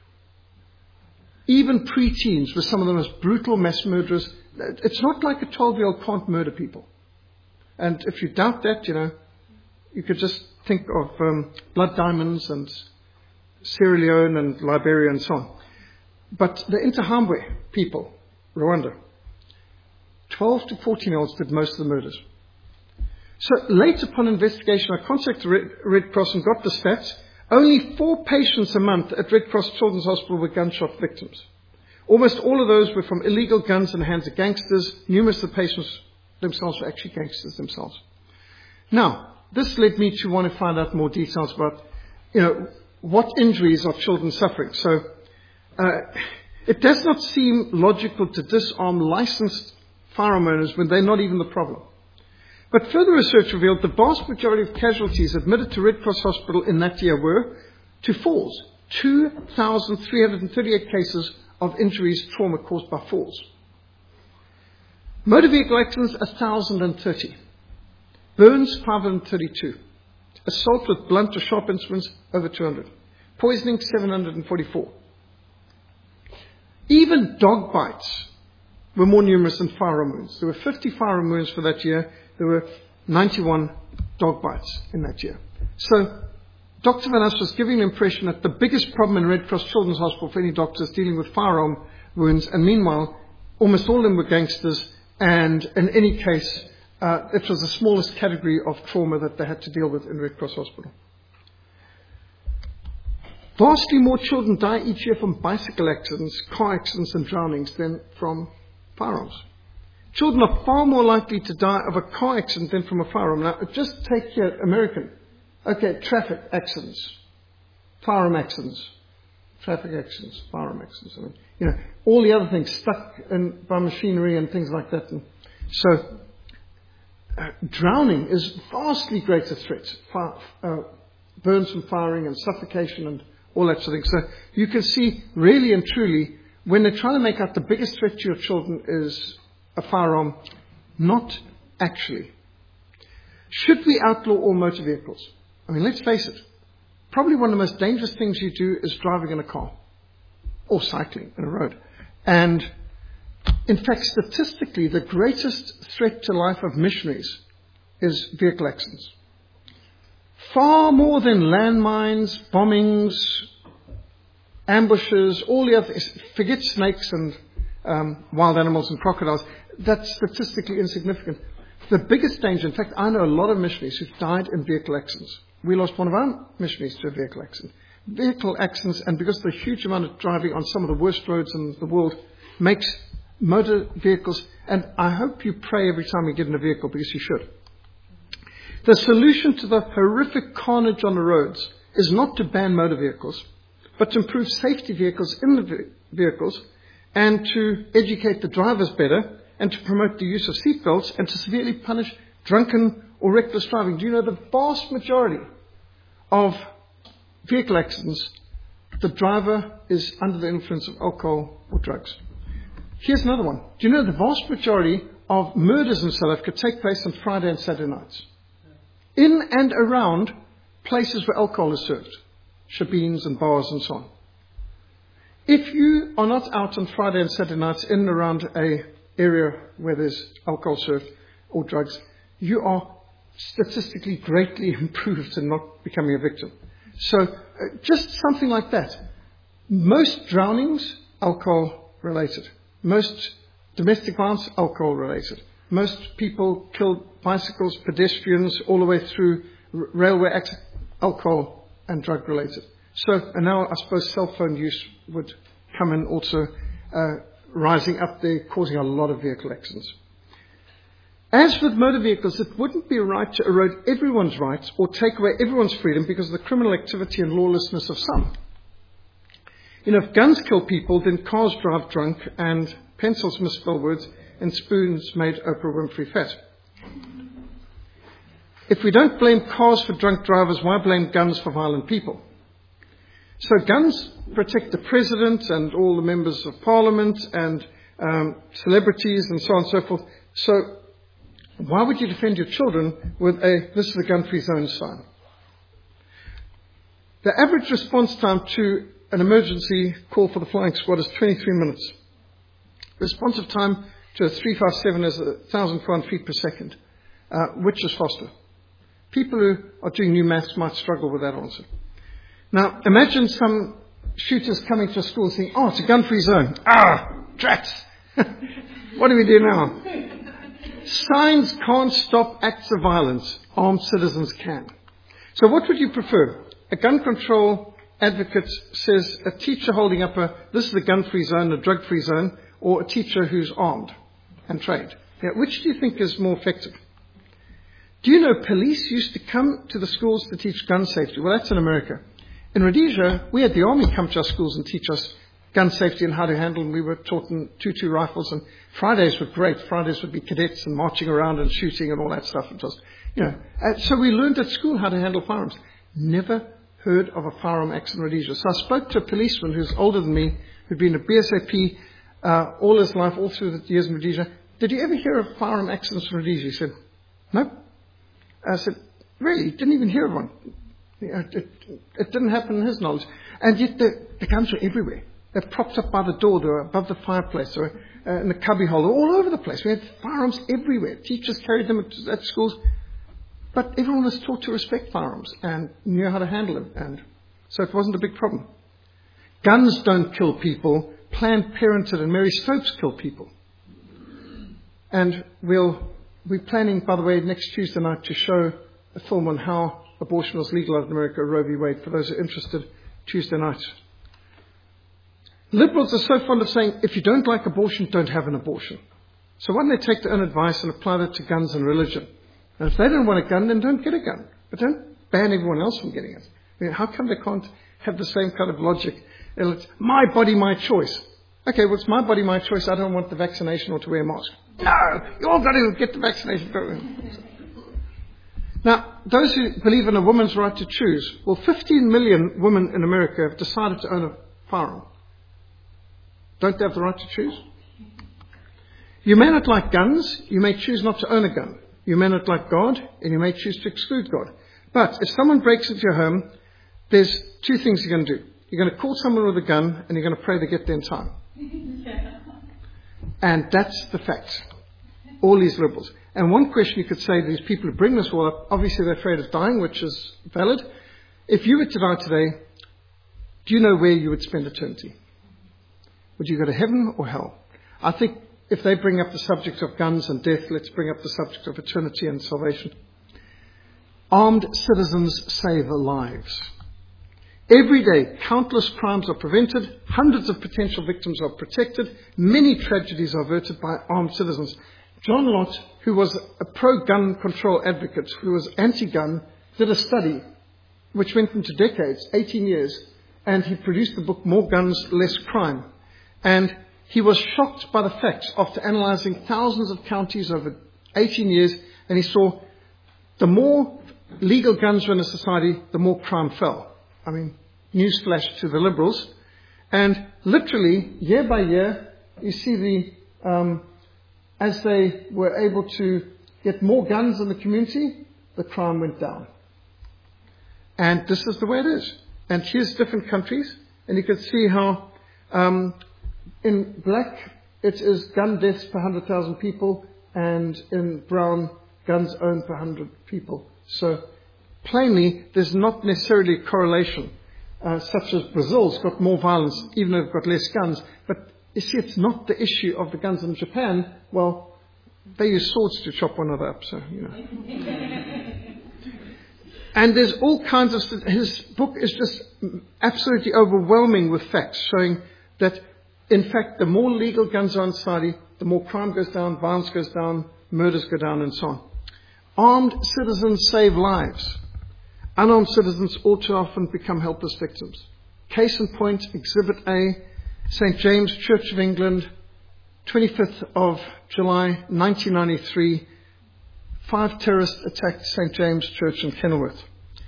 Even pre-teens were some of the most brutal mass murderers. It's not like a twelve-year-old can't murder people. And if you doubt that, you know, you could just think of um, Blood Diamonds and Sierra Leone and Liberia and so on. But the Interahamwe people, Rwanda, twelve to fourteen-year-olds did most of the murders. So late upon investigation, I contacted Red, Red Cross and got the stats. Only four patients a month at Red Cross Children's Hospital were gunshot victims. Almost all of those were from illegal guns in the hands of gangsters. Numerous of the patients themselves were actually gangsters themselves. Now, this led me to want to find out more details about, you know, what injuries are children suffering. So uh, it does not seem logical to disarm licensed firearm owners when they're not even the problem. But further research revealed the vast majority of casualties admitted to Red Cross Hospital in that year were to falls. two thousand three hundred thirty-eight cases of injuries, trauma caused by falls. Motor vehicle accidents, one thousand thirty. Burns, five hundred thirty-two. Assault with blunt or sharp instruments, over two hundred. Poisoning, seven hundred forty-four. Even dog bites were more numerous than firearm wounds. There were fifty firearm wounds for that year. There were ninety-one dog bites in that year. So Doctor Van As was giving the impression that the biggest problem in Red Cross Children's Hospital for any doctors dealing with firearm wounds, and meanwhile, almost all of them were gangsters, and in any case, uh, it was the smallest category of trauma that they had to deal with in Red Cross Hospital. Vastly more children die each year from bicycle accidents, car accidents, and drownings than from firearms. Children are far more likely to die of a car accident than from a firearm. Now, just take here, American. Okay, traffic accidents, firearm accidents, traffic accidents, firearm accidents. I mean, you know, all the other things stuck in, by machinery and things like that. And so, uh, drowning is vastly greater threat. Fire, uh, burns from firing and suffocation and all that sort of thing. So you can see, really and truly, when they're trying to make out the biggest threat to your children is a firearm, not actually. Should we outlaw all motor vehicles? I mean, let's face it. Probably one of the most dangerous things you do is driving in a car or cycling in a road. And In fact, statistically, the greatest threat to life of missionaries is vehicle accidents. Far more than landmines, bombings, ambushes, all the other, forget snakes and um, wild animals and crocodiles. That's statistically insignificant. The biggest danger, in fact, I know a lot of missionaries who've died in vehicle accidents. We lost one of our missionaries to a vehicle accident. Vehicle accidents, and because of the huge amount of driving on some of the worst roads in the world, makes motor vehicles, and I hope you pray every time you get in a vehicle, because you should. The solution to the horrific carnage on the roads is not to ban motor vehicles, but to improve safety vehicles in the vehicles, and to educate the drivers better, and to promote the use of seatbelts, and to severely punish drunken or reckless driving. Do you know the vast majority of vehicle accidents, the driver is under the influence of alcohol or drugs? Here's another one. Do you know the vast majority of murders in South Africa take place on Friday and Saturday nights? In and around places where alcohol is served. Shebeens and bars and so on. If you are not out on Friday and Saturday nights in and around a area where there's alcohol served or drugs, you are statistically greatly improved in not becoming a victim. So uh, just something like that. Most drownings, alcohol related. Most domestic violence, alcohol related. Most people killed bicycles, pedestrians, all the way through r- railway accidents, alcohol and drug related. So, and now I suppose cell phone use would come in also, uh, rising up there, causing a lot of vehicle accidents. As with motor vehicles, it wouldn't be right to erode everyone's rights or take away everyone's freedom because of the criminal activity and lawlessness of some. You know, if guns kill people, then cars drive drunk and pencils misspell words and spoons made Oprah Winfrey fat. If we don't blame cars for drunk drivers, why blame guns for violent people? So guns protect the president and all the members of parliament and um, celebrities and so on and so forth. So why would you defend your children with a "this is a gun-free zone" sign? The average response time to an emergency call for the flying squad is twenty-three minutes. Responsive time to a three five seven is one thousand four hundred feet per second. Uh, which is faster? People who are doing new maths might struggle with that answer. Now, imagine some shooters coming to a school saying, "Oh, it's a gun-free zone. Ah, drats. What do we do now?" Signs can't stop acts of violence. Armed citizens can. So what would you prefer? A gun control advocate says a teacher holding up a, "this is a gun-free zone, a drug-free zone," or a teacher who's armed and trained? Now, which do you think is more effective? Do you know police used to come to the schools to teach gun safety? Well, that's in America. In Rhodesia, we had the army come to our schools and teach us gun safety and how to handle them. We were taught in two two rifles, and Fridays were great. Fridays would be cadets and marching around and shooting and all that stuff. It was, you know, uh, so we learned at school how to handle firearms. Never heard of a firearm accident in Rhodesia. So I spoke to a policeman who's older than me, who'd been a B S A P uh, all his life, all through the years in Rhodesia. "Did you ever hear of firearm accidents in Rhodesia?" He said, "No." I said, "Really? Didn't even hear of one?" It, it, it didn't happen in his knowledge. And yet the, the guns were everywhere. They're propped up by the door, they were above the fireplace, or uh, in the cubby hole, all over the place. We had firearms everywhere. Teachers carried them at, at schools. But everyone was taught to respect firearms and knew how to handle them. And so it wasn't a big problem. Guns don't kill people. Planned Parenthood and Mary Stopes kill people. And we'll, we're planning, by the way, next Tuesday night to show a film on how abortion was legal in America, Roe v. Wade, for those who are interested, Tuesday night. Liberals are so fond of saying, if you don't like abortion, don't have an abortion. So why don't they take their own advice and apply that to guns and religion? And if they don't want a gun, then don't get a gun. But don't ban everyone else from getting it. I mean, how come they can't have the same kind of logic? It's my body, my choice. Okay, well, it's my body, my choice. I don't want the vaccination or to wear a mask. No, you all got to get the vaccination. Now, those who believe in a woman's right to choose, well, fifteen million women in America have decided to own a firearm. Don't they have the right to choose? You may not like guns. You may choose not to own a gun. You may not like God, and you may choose to exclude God. But if someone breaks into your home, there's two things you're going to do. You're going to call someone with a gun, and you're going to pray they get there in time. And that's the fact. All these liberals. And one question you could say to these people who bring this all up, obviously they're afraid of dying, which is valid. If you were to die today, do you know where you would spend eternity? Would you go to heaven or hell? I think if they bring up the subject of guns and death, let's bring up the subject of eternity and salvation. Armed citizens save lives. Every day, countless crimes are prevented, hundreds of potential victims are protected, many tragedies are averted by armed citizens. John Lott, who was a pro-gun control advocate, who was anti-gun, did a study which went into decades, eighteen years, and he produced the book More Guns, Less Crime. And he was shocked by the facts after analysing thousands of counties over eighteen years, and he saw the more legal guns were in a society, the more crime fell. I mean, newsflash to the liberals. And literally, year by year, you see the, um, as they were able to get more guns in the community, the crime went down. And this is the way it is. And here's different countries, and you can see how um, in black it is gun deaths per one hundred thousand people, and in brown, guns owned per one hundred people. So plainly, there's not necessarily a correlation, uh, such as Brazil's got more violence, even though they've got less guns. But you see, it's not the issue of the guns in Japan. Well, they use swords to chop one another up, so, you know. And there's all kinds of... His book is just absolutely overwhelming with facts, showing that, in fact, the more legal guns are in society, the more crime goes down, violence goes down, murders go down, and so on. Armed citizens save lives. Unarmed citizens all too often become helpless victims. Case in point, Exhibit A, Saint James Church of England, twenty-fifth of July, nineteen ninety-three. Five terrorists attacked Saint James Church in Kenilworth.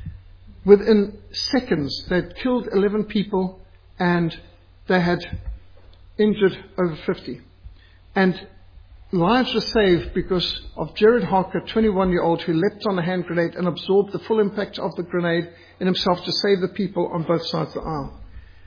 Within seconds, they'd killed eleven people and they had injured over fifty. And lives were saved because of Gerard Harker, twenty-one-year-old, who leapt on a hand grenade and absorbed the full impact of the grenade in himself to save the people on both sides of the aisle.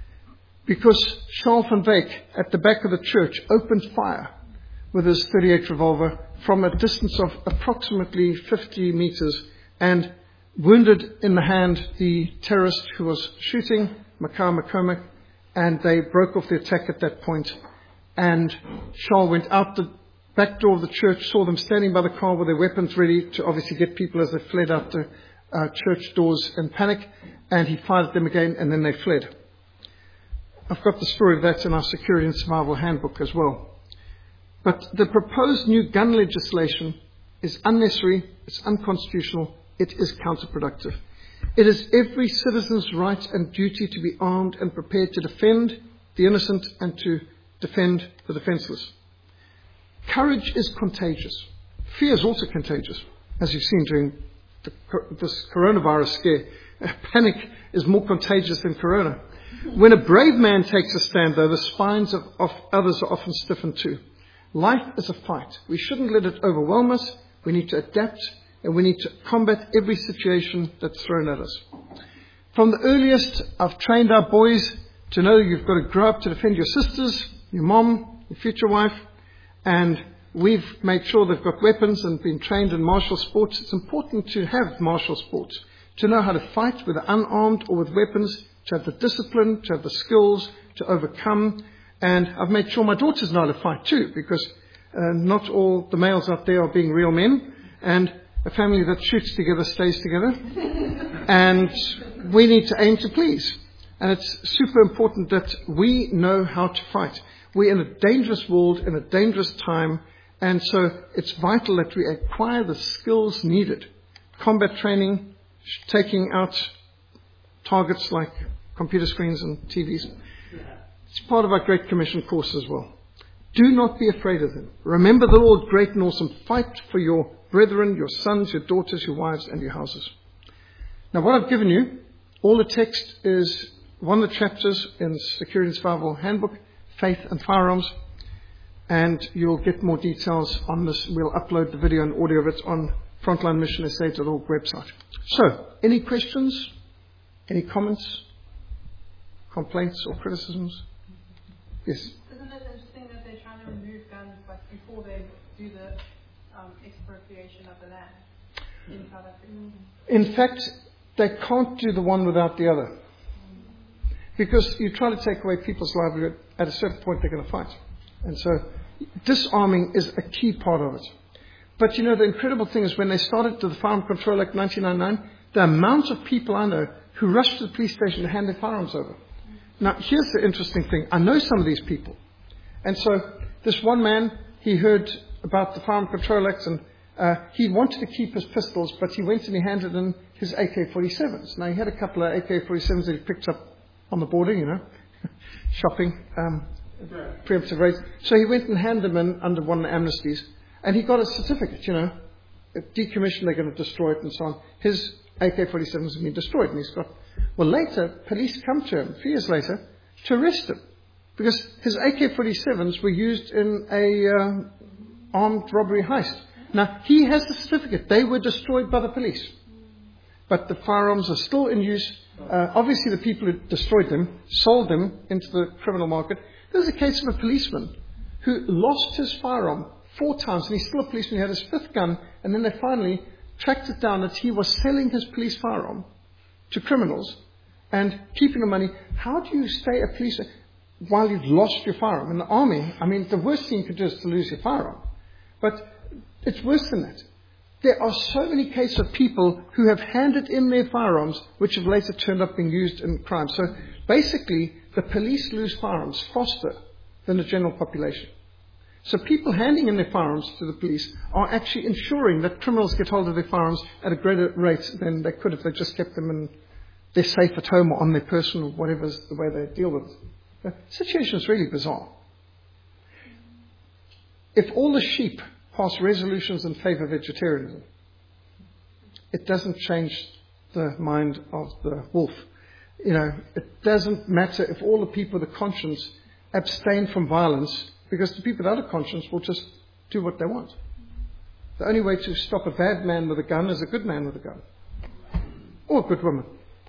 Because Charles van Wyk, at the back of the church, opened fire with his thirty-eight revolver from a distance of approximately fifty meters and wounded in the hand the terrorist who was shooting, Makar McCormack, and they broke off the attack at that point. And Charles went out the back door of the church, saw them standing by the car with their weapons ready to obviously get people as they fled out the uh, church doors in panic, and he fired at them again, and then they fled. I've got the story of that in our Security and Survival Handbook as well. But the proposed new gun legislation is unnecessary, it's unconstitutional, it is counterproductive. It is every citizen's right and duty to be armed and prepared to defend the innocent and to defend the defenseless. Courage is contagious. Fear is also contagious, as you've seen during the, this coronavirus scare. Panic is more contagious than corona. When a brave man takes a stand, though, the spines of, of others are often stiffened too. Life is a fight. We shouldn't let it overwhelm us. We need to adapt, and we need to combat every situation that's thrown at us. From the earliest, I've trained our boys to know you've got to grow up to defend your sisters, your mom, your future wife, and we've made sure they've got weapons and been trained in martial sports. It's important to have martial sports, to know how to fight, whether unarmed or with weapons, to have the discipline, to have the skills, to overcome. And I've made sure my daughters know how to fight too, because uh, not all the males out there are being real men, and a family that shoots together stays together. And we need to aim to please. And it's super important that we know how to fight. We're in a dangerous world, in a dangerous time, and so it's vital that we acquire the skills needed. Combat training, taking out targets like computer screens and T Vs. It's part of our Great Commission course as well. Do not be afraid of them. Remember the Lord great and awesome. Fight for your brethren, your sons, your daughters, your wives, and your houses. Now, what I've given you, all the text is one of the chapters in Security and Survival Handbook, Faith and Firearms, and you'll get more details on this. We'll upload the video and audio of it on frontline mission s a dot org website. So, any questions? Any comments? Complaints or criticisms? Yes? Isn't it interesting that they're trying to remove guns before they do the um, expropriation of the land in South Africa? In fact, they can't do the one without the other. Because you try to take away people's livelihood, at a certain point they're going to fight. And so disarming is a key part of it. But you know, the incredible thing is when they started to the Firearm Control Act nineteen ninety-nine, the amount of people I know who rushed to the police station to hand their firearms over. Now, here's the interesting thing. I know some of these people. And so this one man, he heard about the Firearm Control Act, and uh, he wanted to keep his pistols, but he went and he handed in his A K forty-sevens. Now, he had a couple of A K forty-sevens that he picked up on the border, you know, shopping, um, preemptive raids. So he went and handed them in under one of the amnesties, and he got a certificate, you know, decommissioned, they're going to destroy it and so on. His A K forty-sevens have been destroyed, and he's got... Well, later, police come to him, a few years later, to arrest him, because his A K forty-sevens were used in a uh, armed robbery heist. Now, he has the certificate. They were destroyed by the police. But the firearms are still in use. Uh, obviously, the people who destroyed them sold them into the criminal market. There's a case of a policeman who lost his firearm four times, and he's still a policeman. He had his fifth gun, and then they finally tracked it down that he was selling his police firearm to criminals and keeping the money. How do you stay a policeman while you've lost your firearm? In the army, I mean, the worst thing you could do is to lose your firearm. But it's worse than that. There are so many cases of people who have handed in their firearms which have later turned up being used in crime. So basically, the police lose firearms faster than the general population. So people handing in their firearms to the police are actually ensuring that criminals get hold of their firearms at a greater rate than they could if they just kept them in their safe at home or on their person or whatever's the way they deal with it. The situation is really bizarre. If all the sheep pass resolutions in favor of vegetarianism, it doesn't change the mind of the wolf. You know, it doesn't matter if all the people with a conscience abstain from violence, because the people without a conscience will just do what they want. The only way to stop a bad man with a gun is a good man with a gun. Or a good woman.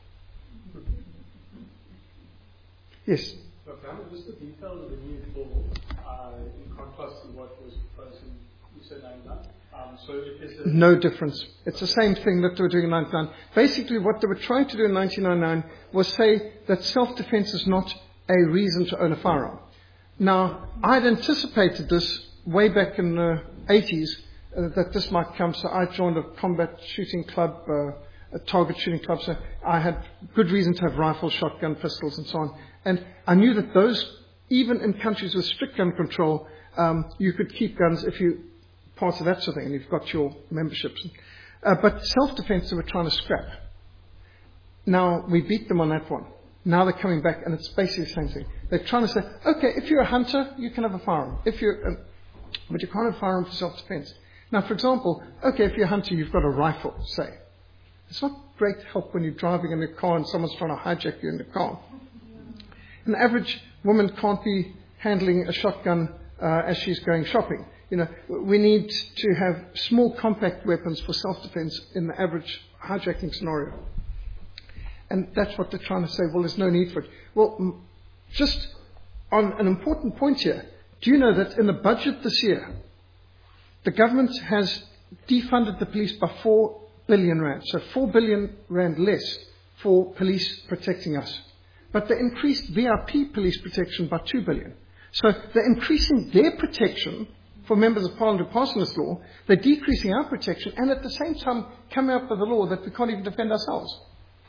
Yes? So, just the details of the new bill, uh, in contrast to what was proposed in, you said ninety-nine. Um, so it is a no difference. It's the same thing that they were doing in ninety-nine. Basically, what they were trying to do in nineteen ninety-nine was say that self-defense is not a reason to own a firearm. Now, I'd anticipated this way back in the eighties, uh, that this might come, so I joined a combat shooting club, uh, a target shooting club, so I had good reason to have rifles, shotgun, pistols, and so on. And I knew that those, even in countries with strict gun control, um, you could keep guns if you part of that sort of thing, and you've got your memberships. Uh, but self-defense they were trying to scrap. Now, we beat them on that one. Now they're coming back, and it's basically the same thing. They're trying to say, okay, if you're a hunter, you can have a firearm. If you're, uh, but you can't have a firearm for self-defense. Now, for example, okay, if you're a hunter, you've got a rifle, say. It's not great help when you're driving in a car and someone's trying to hijack you in the car. An average woman can't be handling a shotgun uh, as she's going shopping. You know, we need to have small, compact weapons for self-defense in the average hijacking scenario. And that's what they're trying to say, well, there's no need for it. Well, just on an important point here, do you know that in the budget this year, the government has defunded the police by four billion rand. So four billion rand less for police protecting us. But they increased V I P police protection by two billion. So they're increasing their protection for members of Parliament who pass this law. They're decreasing our protection, and at the same time coming up with a law that we can't even defend ourselves.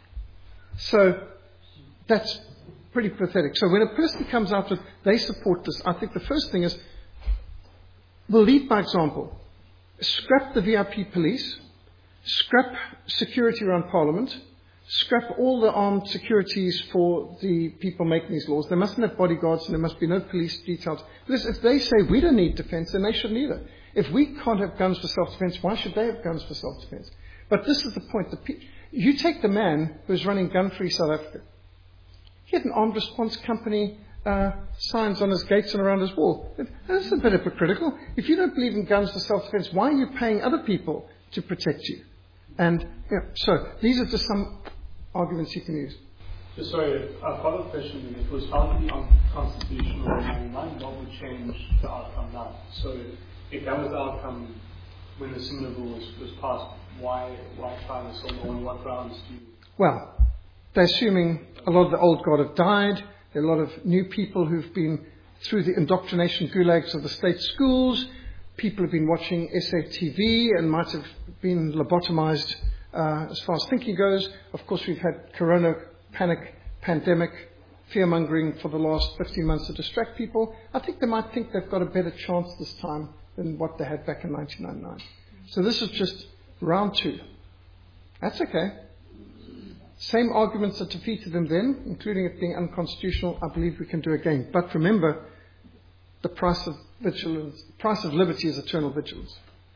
So that's pretty pathetic. So when a person comes out with, they support this, I think the first thing is, we'll lead by example. Scrap the V I P police, scrap security around Parliament, scrap all the armed securities for the people making these laws. They mustn't have bodyguards and there must be no police details. Because if they say we don't need defense, then they shouldn't either. If we can't have guns for self-defense, why should they have guns for self-defense? But this is the point. The pe- you take the man who's running Gun-Free South Africa. He had an armed response company uh, signs on his gates and around his wall. That's a bit hypocritical. If you don't believe in guns for self-defense, why are you paying other people to protect you? And yeah, so these are just some arguments you can use. Just sorry, a follow-up question. If it was found to be unconstitutional in ninety-nine, what would change the outcome now? So if that was the outcome when the similar rule was, was passed, why why try this on on what grounds do you? Well, they're assuming a lot of the old guard have died. There are a lot of new people who've been through the indoctrination gulags of the state schools. People have been watching S A T V and might have been lobotomized uh, as far as thinking goes. Of course, we've had corona, panic, pandemic, fear-mongering for the last fifteen months to distract people. I think they might think they've got a better chance this time than what they had back in nineteen ninety-nine. So this is just round two. That's okay. Same arguments that defeated them then, including it being unconstitutional, I believe we can do again. But remember, the price of vigilance, the price of liberty is eternal vigilance.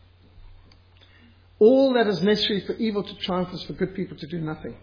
All that is necessary for evil to triumph is for good people to do nothing.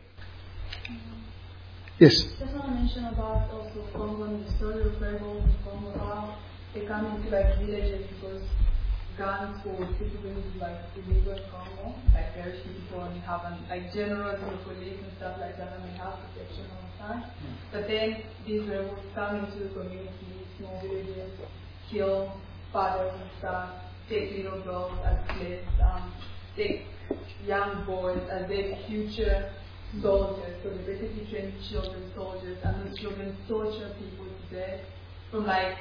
Yes? Just want to mention about also Congo and the story of rebels in Congo, how they come into like villages because guns for citizens like illegal in Congo, like very people and have an, like generals and police and stuff like that, and they have protection all the time. Mm. But then these rebels come into the community, small villages, kill fathers and stuff, take little girls as slaves, um, take young boys as their future soldiers. So they basically train children soldiers, and those children torture people to death from like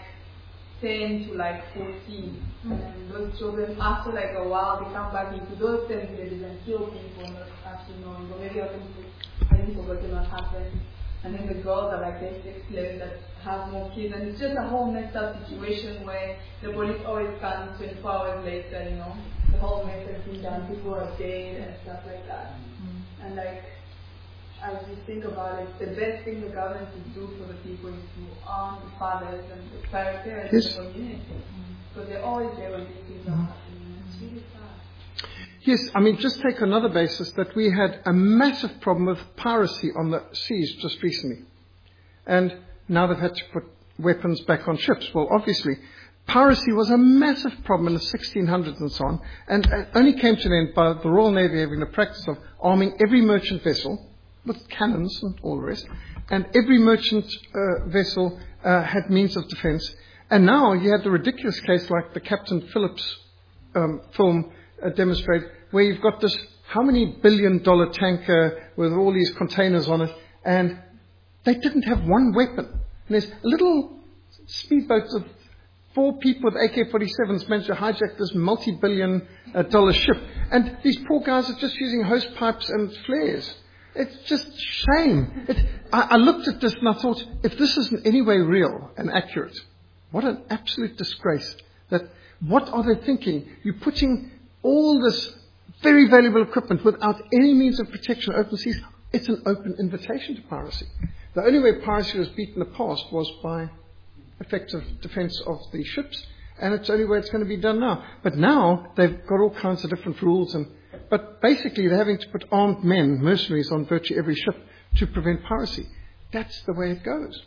ten to like fourteen. Mm-hmm. And those children, after like a while, they come back into those same villages and kill people, not actually knowing, but maybe I haven't forgotten what happened. And then the girls are like they sex slaves that have more kids, and it's just a whole messed up situation where the police always come twenty-four hours later, you know, the whole mess has been done, people are dead and stuff like that. Mm-hmm. And like, as you think about it, the best thing the government could do for the people is to arm the fathers and the parents yes. in the community. Because mm-hmm. they're always there when these things mm-hmm. are happening. It's really sad. Yes, I mean, just take another basis that we had a massive problem with piracy on the seas just recently. And now they've had to put weapons back on ships. Well, obviously, piracy was a massive problem in the sixteen hundreds and so on. And it only came to an end by the Royal Navy having the practice of arming every merchant vessel with cannons and all the rest. And every merchant uh, vessel uh, had means of defense. And now you had the ridiculous case like the Captain Phillips um, film uh, demonstrated, where you've got this how many billion dollar tanker with all these containers on it, and they didn't have one weapon. And there's a little speedboat of four people with A K forty-sevens managed to hijack this multi-billion uh, dollar ship. And these poor guys are just using hose pipes and flares. It's just shame. It, I, I looked at this and I thought, if this is in any way real and accurate, what an absolute disgrace. That what are they thinking? You're putting all this very valuable equipment without any means of protection on open seas. It's an open invitation to piracy. The only way piracy was beaten in the past was by effective defense of the ships, and it's the only way it's going to be done now. But now they've got all kinds of different rules, and but basically they're having to put armed men, mercenaries, on virtually every ship to prevent piracy. That's the way it goes.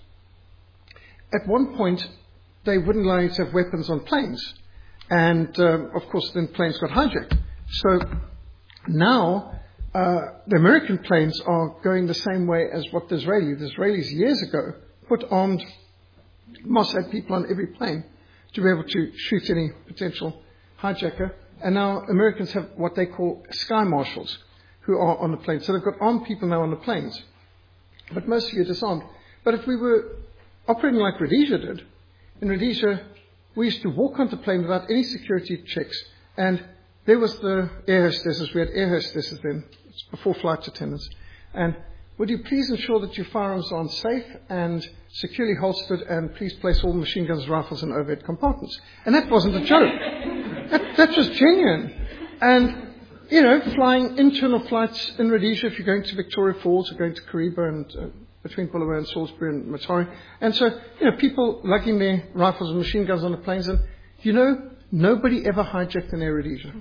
At one point, they wouldn't allow you to have weapons on planes, and um, of course then planes got hijacked. So now uh, the American planes are going the same way as what the Israelis. The Israelis years ago put armed Mossad people on every plane to be able to shoot any potential hijacker. And now Americans have what they call sky marshals who are on the plane. So they've got armed people now on the planes. But most of you are disarmed. But if we were operating like Rhodesia did, in Rhodesia we used to walk onto the plane without any security checks. And there was the air hostesses. We had air hostesses then. It's before flight attendants. And would you please ensure that your firearms are safe and securely holstered, and please place all machine guns, rifles in overhead compartments. And that wasn't a joke. That, that was genuine. And, you know, flying internal flights in Rhodesia, if you're going to Victoria Falls or going to Kariba and uh, between Bulawayo and Salisbury and Matari. And so, you know, people lugging their rifles and machine guns on the planes. And, you know, nobody ever hijacked an Air Rhodesia.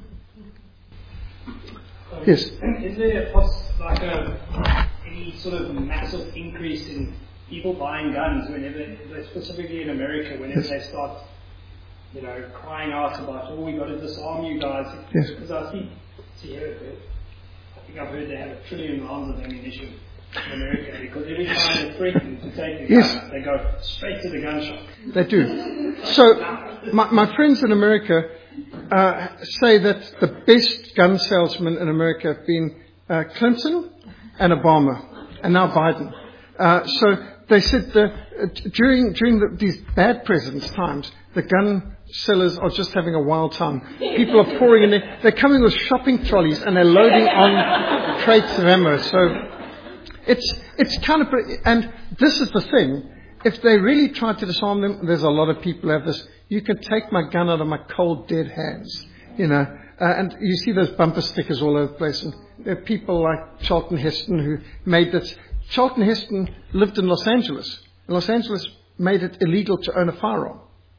Um, yes? Is there a poss- like a, any sort of massive increase in people buying guns whenever, specifically in America, whenever yes. they start, you know, crying out about, oh, we got to disarm you guys? Yes. Because I think, see here, I think I've heard they have a trillion rounds of ammunition. in America, because every time they're threatened to take a Yes. gun, they go straight to the gun shop. They do. So, my, my friends in America uh, say that the best gun salesmen in America have been uh, Clinton and Obama, and now Biden. Uh, so they said that uh, during during the, these bad presidents' times, the gun sellers are just having a wild time. People are pouring in there. They're coming with shopping trolleys and they're loading on crates of ammo. So it's it's kind of, and this is the thing. If they really tried to disarm them, there's a lot of people who have this. You can take my gun out of my cold, dead hands, you know. Uh, and you see those bumper stickers all over the place. And there are people like Charlton Heston who made this. Charlton Heston lived in Los Angeles. And Los Angeles made it illegal to own a firearm.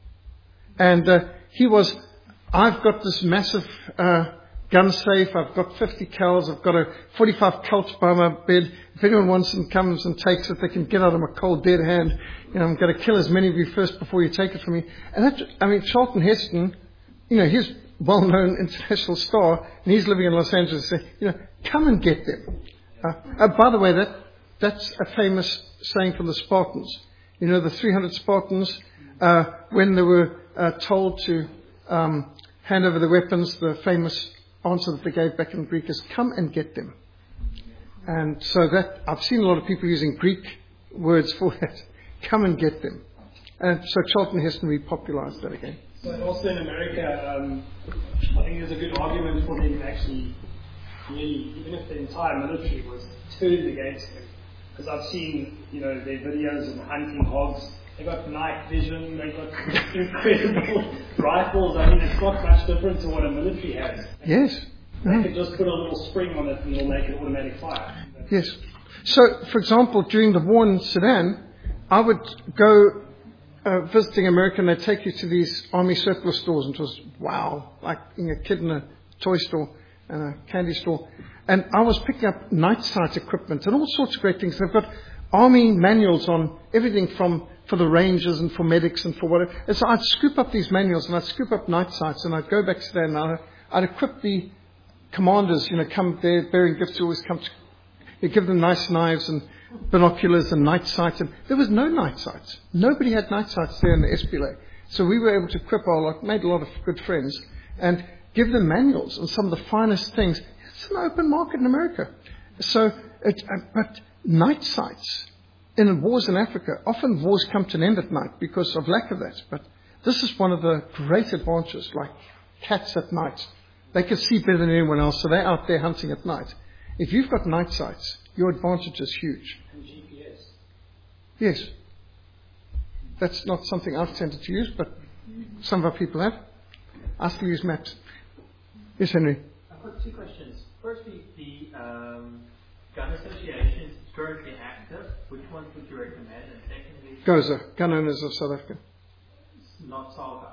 And uh, he was, I've got this massive uh, gun safe. I've got fifty cals. I've got a forty-five Colt by my bed. If anyone wants and comes and takes it, they can get out of my cold, dead hand. You know, I'm going to kill as many of you first before you take it from me. And that, I mean, Charlton Heston, you know, he's a well-known international star, and he's living in Los Angeles. So, you know, come and get them. Uh, uh, by the way, that that's a famous saying from the Spartans. You know, the three hundred Spartans, uh, when they were uh, told to um, hand over the weapons, the famous answer that they gave back in Greek is, come and get them. And so that, I've seen a lot of people using Greek words for that. Come and get them. And so Charlton Heston repopularized that again. So also in America, um, I think there's a good argument for them actually, really, even if the entire military was turned against them. Because I've seen, you know, their videos of hunting hogs. They've got night vision, they've got incredible rifles. I mean, it's not much different to what a military has. Yes. They Mm. could just put a little spring on it and it'll make it automatic fire. Yes. So, for example, during the war in Sudan, I would go uh, visiting America and they'd take you to these army surplus stores, and it was, wow, like being a kid in a toy store and a candy store. And I was picking up night sight equipment and all sorts of great things. They've got army manuals on everything from for the rangers and for medics and for whatever. And so I'd scoop up these manuals and I'd scoop up night sights and I'd go back to there and I'd, I'd equip the commanders, you know, come there bearing gifts. You always come to, you give them nice knives and binoculars and night sights. And there was no night sights. Nobody had night sights there in the S P L A. So we were able to equip our lot, made a lot of good friends, and give them manuals on some of the finest things. It's an open market in America. So, it, uh, but night sights in wars in Africa, often wars come to an end at night because of lack of that. But this is one of the great advantages, like cats at night. They can see better than anyone else, so they're out there hunting at night. If you've got night sights, your advantage is huge. And G P S. Yes. That's not something I've tended to use, but some of our people have. I still use maps. Yes, Henry. I've got two questions. Firstly, the um, gun association is currently active. Which ones would you recommend? And secondly, Goza, Gun Owners of South Africa. not Saga.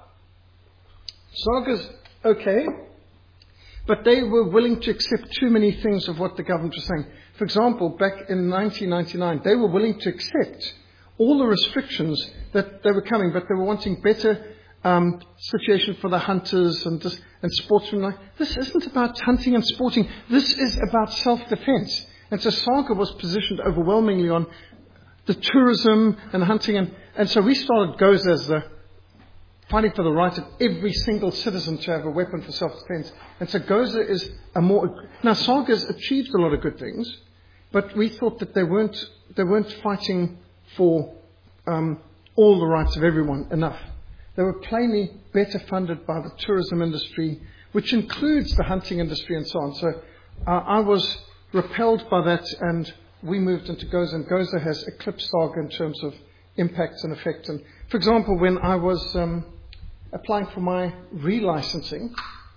Saga's okay, but they were willing to accept too many things of what the government was saying. For example, back in nineteen ninety-nine, they were willing to accept all the restrictions that they were coming, but they were wanting better um, situation for the hunters and, this, and sportsmen. Like, this isn't about hunting and sporting. This is about self-defense. And so Saga was positioned overwhelmingly on the tourism and hunting. And, and so we started Goza as the fighting for the right of every single citizen to have a weapon for self-defense. And so Goza is a more... Now, Saga's achieved a lot of good things, but we thought that they weren't they weren't fighting for um, all the rights of everyone enough. They were plainly better funded by the tourism industry, which includes the hunting industry and so on. So uh, I was repelled by that, and we moved into Goza, and Goza has eclipsed Saga in terms of impact and effect. And for example, when I was um, applying for my relicensing,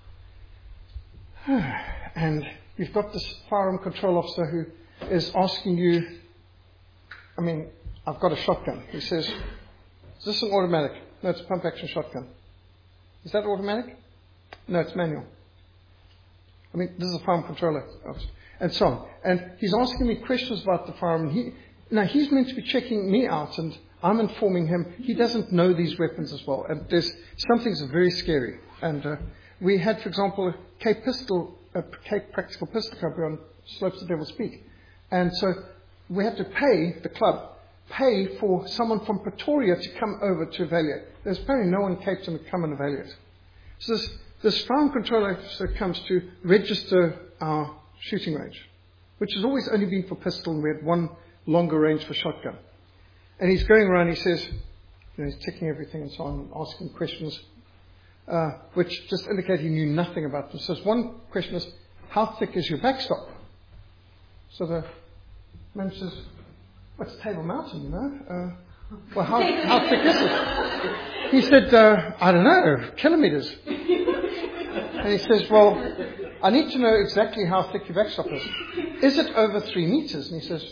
and you've got this firearm control officer who is asking you, I mean, I've got a shotgun. He says, is this an automatic? No, it's a pump action shotgun. Is that automatic? No, it's manual. I mean, this is a firearm controller officer. And so on. And he's asking me questions about the firearm. He, now, he's meant to be checking me out, and I'm informing him. He doesn't know these weapons as well. And there's some things are very scary. And uh, we had, for example, a Cape pistol, a Cape practical pistol company on Slopes of Devil's Peak. And so we had to pay, the club, pay for someone from Pretoria to come over to evaluate. There's apparently no one in Cape Town to come and evaluate. So this, this firearm control officer comes to register our shooting range, which has always only been for pistol, and we had one longer range for shotgun. And he's going around, he says, you know, he's checking everything and so on, and asking questions, uh, which just indicate he knew nothing about them. So one question is, how thick is your backstop? So the man says, well, it's Table Mountain, you know. Uh, well, how, how thick is it? He said, uh, I don't know, kilometers. And he says, well, I need to know exactly how thick your backstop is. Is it over three meters? And he says,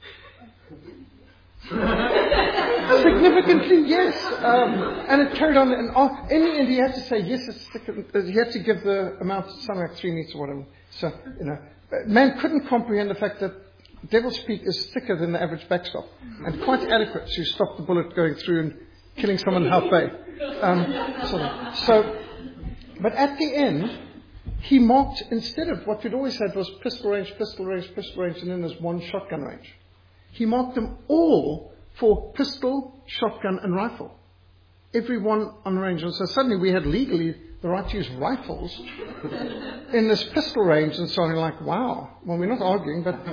significantly, yes. Um, and it carried on. And uh, in the end, he had to say, yes, it's thicker. He had to give the amount something like three meters or whatever. So, you know, man couldn't comprehend the fact that Devil's Peak is thicker than the average backstop and quite adequate to stop the bullet going through and killing someone in Hout Bay. Um, so, so, but at the end, he marked, instead of what we'd always had was pistol range, pistol range, pistol range, and then there's one shotgun range. He marked them all for pistol, shotgun, and rifle. Every one on the range. And so suddenly we had legally the right to use rifles in this pistol range and so on. And like, wow. Well, we're not arguing, but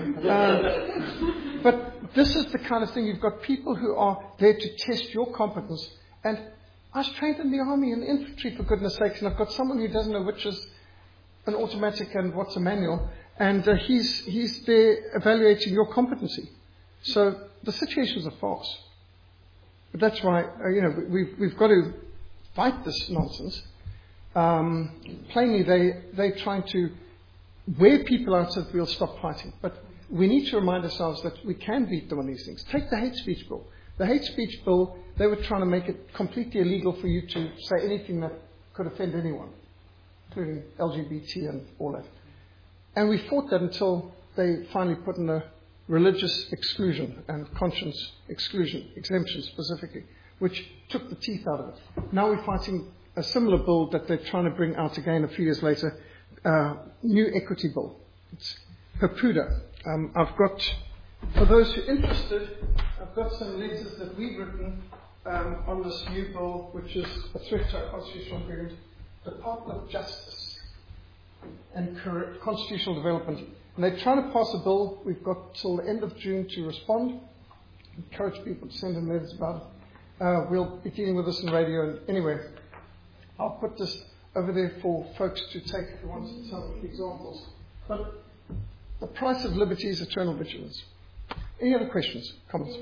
uh, but this is the kind of thing. You've got people who are there to test your competence. And I was trained in the army and infantry, for goodness sakes, and I've got someone who doesn't know which is an automatic and what's a manual, and uh, he's he's there evaluating your competency. So the situation's a farce. But that's why, uh, you know, we've, we've got to fight this nonsense. Um, plainly, they, they're trying to wear people out so that we'll stop fighting. But we need to remind ourselves that we can beat them on these things. Take the hate speech bill. The hate speech bill, they were trying to make it completely illegal for you to say anything that could offend anyone, including L G B T and all that. And we fought that until they finally put in a religious exclusion and conscience exclusion, exemption specifically, which took the teeth out of it. Now we're fighting a similar bill that they're trying to bring out again a few years later, uh, new equity bill. It's PEPUDA. Um, I've got, for those who are interested, I've got some letters that we've written um, on this new bill, which is a threat to our constitutional agreement, Department of Justice and Constitutional Development. And they're trying to pass a bill. We've got till the end of June to respond. Encourage people to send in letters about it. Uh, we'll be dealing with this in radio. And anyway, I'll put this over there for folks to take if you want some examples. But the price of liberty is eternal vigilance. Any other questions, comments?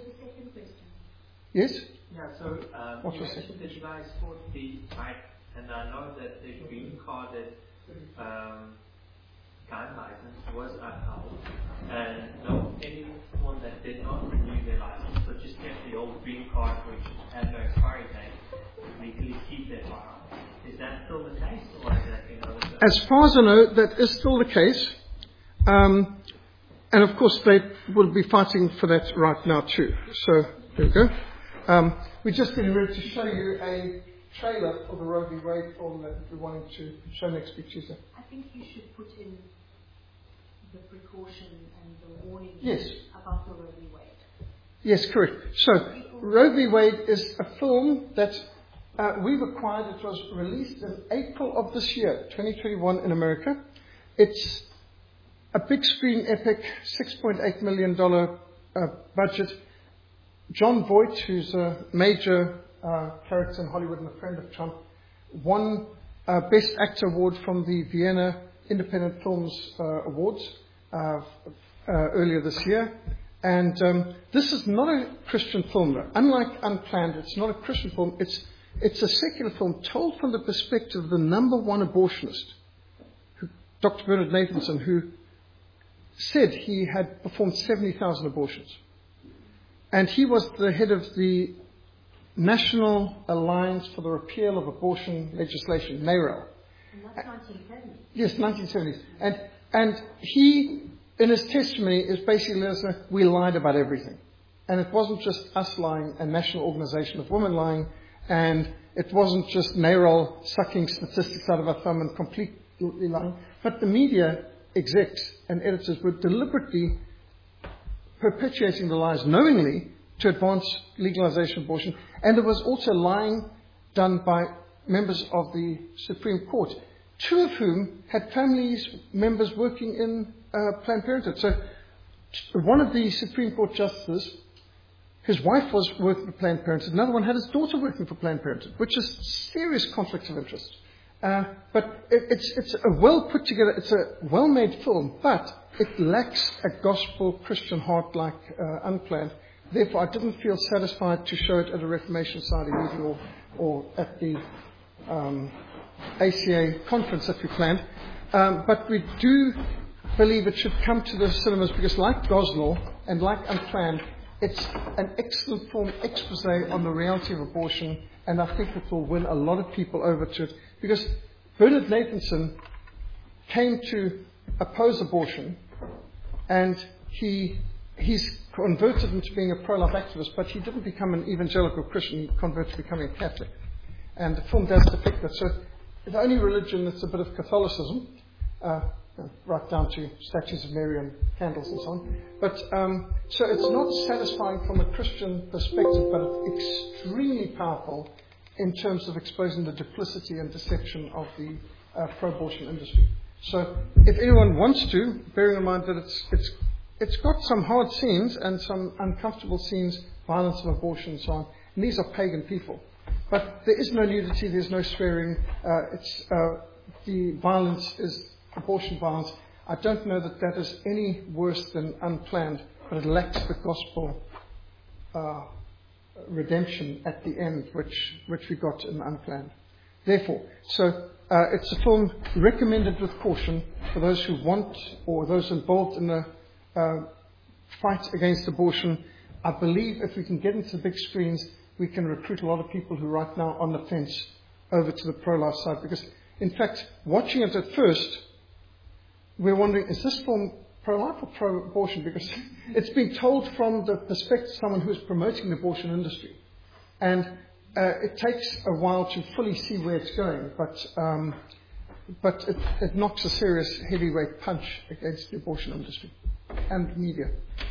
Yes? Yeah, so um, what you was mentioned that you guys fought the fight, and I know that the green carded um, gun license was upheld, and no anyone that did not renew their license, but just kept the old green card, which had no expiry date, could legally keep their firearm. Is that still the case, or is that been overturned? As far as I know, that is still the case. Um, and of course, they will be fighting for that right now too. So, there we go. Um, we're just getting ready to show you a trailer for the Roe v. Wade film that we're wanting to show next week Tuesday. I think you should put in the precaution and the warning yes. about the Roe v. Wade. Yes, correct. So, Roe v. Wade is a film that uh, we've acquired. It was released in April of this year, twenty twenty-one, in America. It's a big screen epic, six point eight million dollars uh, budget. John Voight, who's a major uh, character in Hollywood and a friend of Trump, won uh, Best Actor Award from the Vienna Independent Films uh, Awards uh, uh, earlier this year. And um, this is not a Christian film, though. Unlike Unplanned, it's not a Christian film. It's it's a secular film told from the perspective of the number one abortionist, who, Doctor Bernard Nathanson, who said he had performed seventy thousand abortions. And he was the head of the National Alliance for the Repeal of Abortion Legislation, NARAL. And that's nineteen seventy. Yes, nineteen seventies. And, and he, in his testimony, is basically let us know we lied about everything. And it wasn't just us lying, a national organization of women lying, and it wasn't just NARAL sucking statistics out of our thumb and completely lying, but the media execs and editors were deliberately perpetuating the lies knowingly to advance legalization of abortion. And there was also lying done by members of the Supreme Court, two of whom had families, members working in uh, Planned Parenthood. So one of the Supreme Court justices, his wife was working for Planned Parenthood. Another one had his daughter working for Planned Parenthood, which is serious conflict of interest. Uh, but it, it's, it's a well put together, it's a well made film, but it lacks a gospel Christian heart like uh, Unplanned. Therefore, I didn't feel satisfied to show it at a Reformation Society meeting or, or at the um, A C A conference that we planned. Um, but we do believe it should come to the cinemas because, like Gosnell and like Unplanned, it's an excellent film expose on the reality of abortion, and I think it will win a lot of people over to it. Because Bernard Nathanson came to oppose abortion, and he he's converted into being a pro-life activist, but he didn't become an evangelical Christian. He converted to becoming a Catholic. And the film does depict that. So the only religion that's a bit of Catholicism, uh, right down to statues of Mary and candles and so on. But um, so it's not satisfying from a Christian perspective, but it's extremely powerful in terms of exposing the duplicity and deception of the uh, pro-abortion industry. So if anyone wants to, bearing in mind that it's it's it's got some hard scenes and some uncomfortable scenes, violence of abortion and so on, and these are pagan people. But there is no nudity, there's no swearing, uh, it's uh, the violence is abortion violence. I don't know that that is any worse than Unplanned, but it lacks the gospel uh, redemption at the end, which which we got in Unplanned. Therefore, so uh, it's a film recommended with caution for those who want or those involved in the uh, fight against abortion. I believe if we can get into the big screens, we can recruit a lot of people who right now are on the fence over to the pro-life side. Because, in fact, watching it at first, we're wondering, is this film pro-life or pro-abortion? Because it's being told from the perspective of someone who is promoting the abortion industry. And uh, it takes a while to fully see where it's going, but um, but it, it knocks a serious heavyweight punch against the abortion industry and media.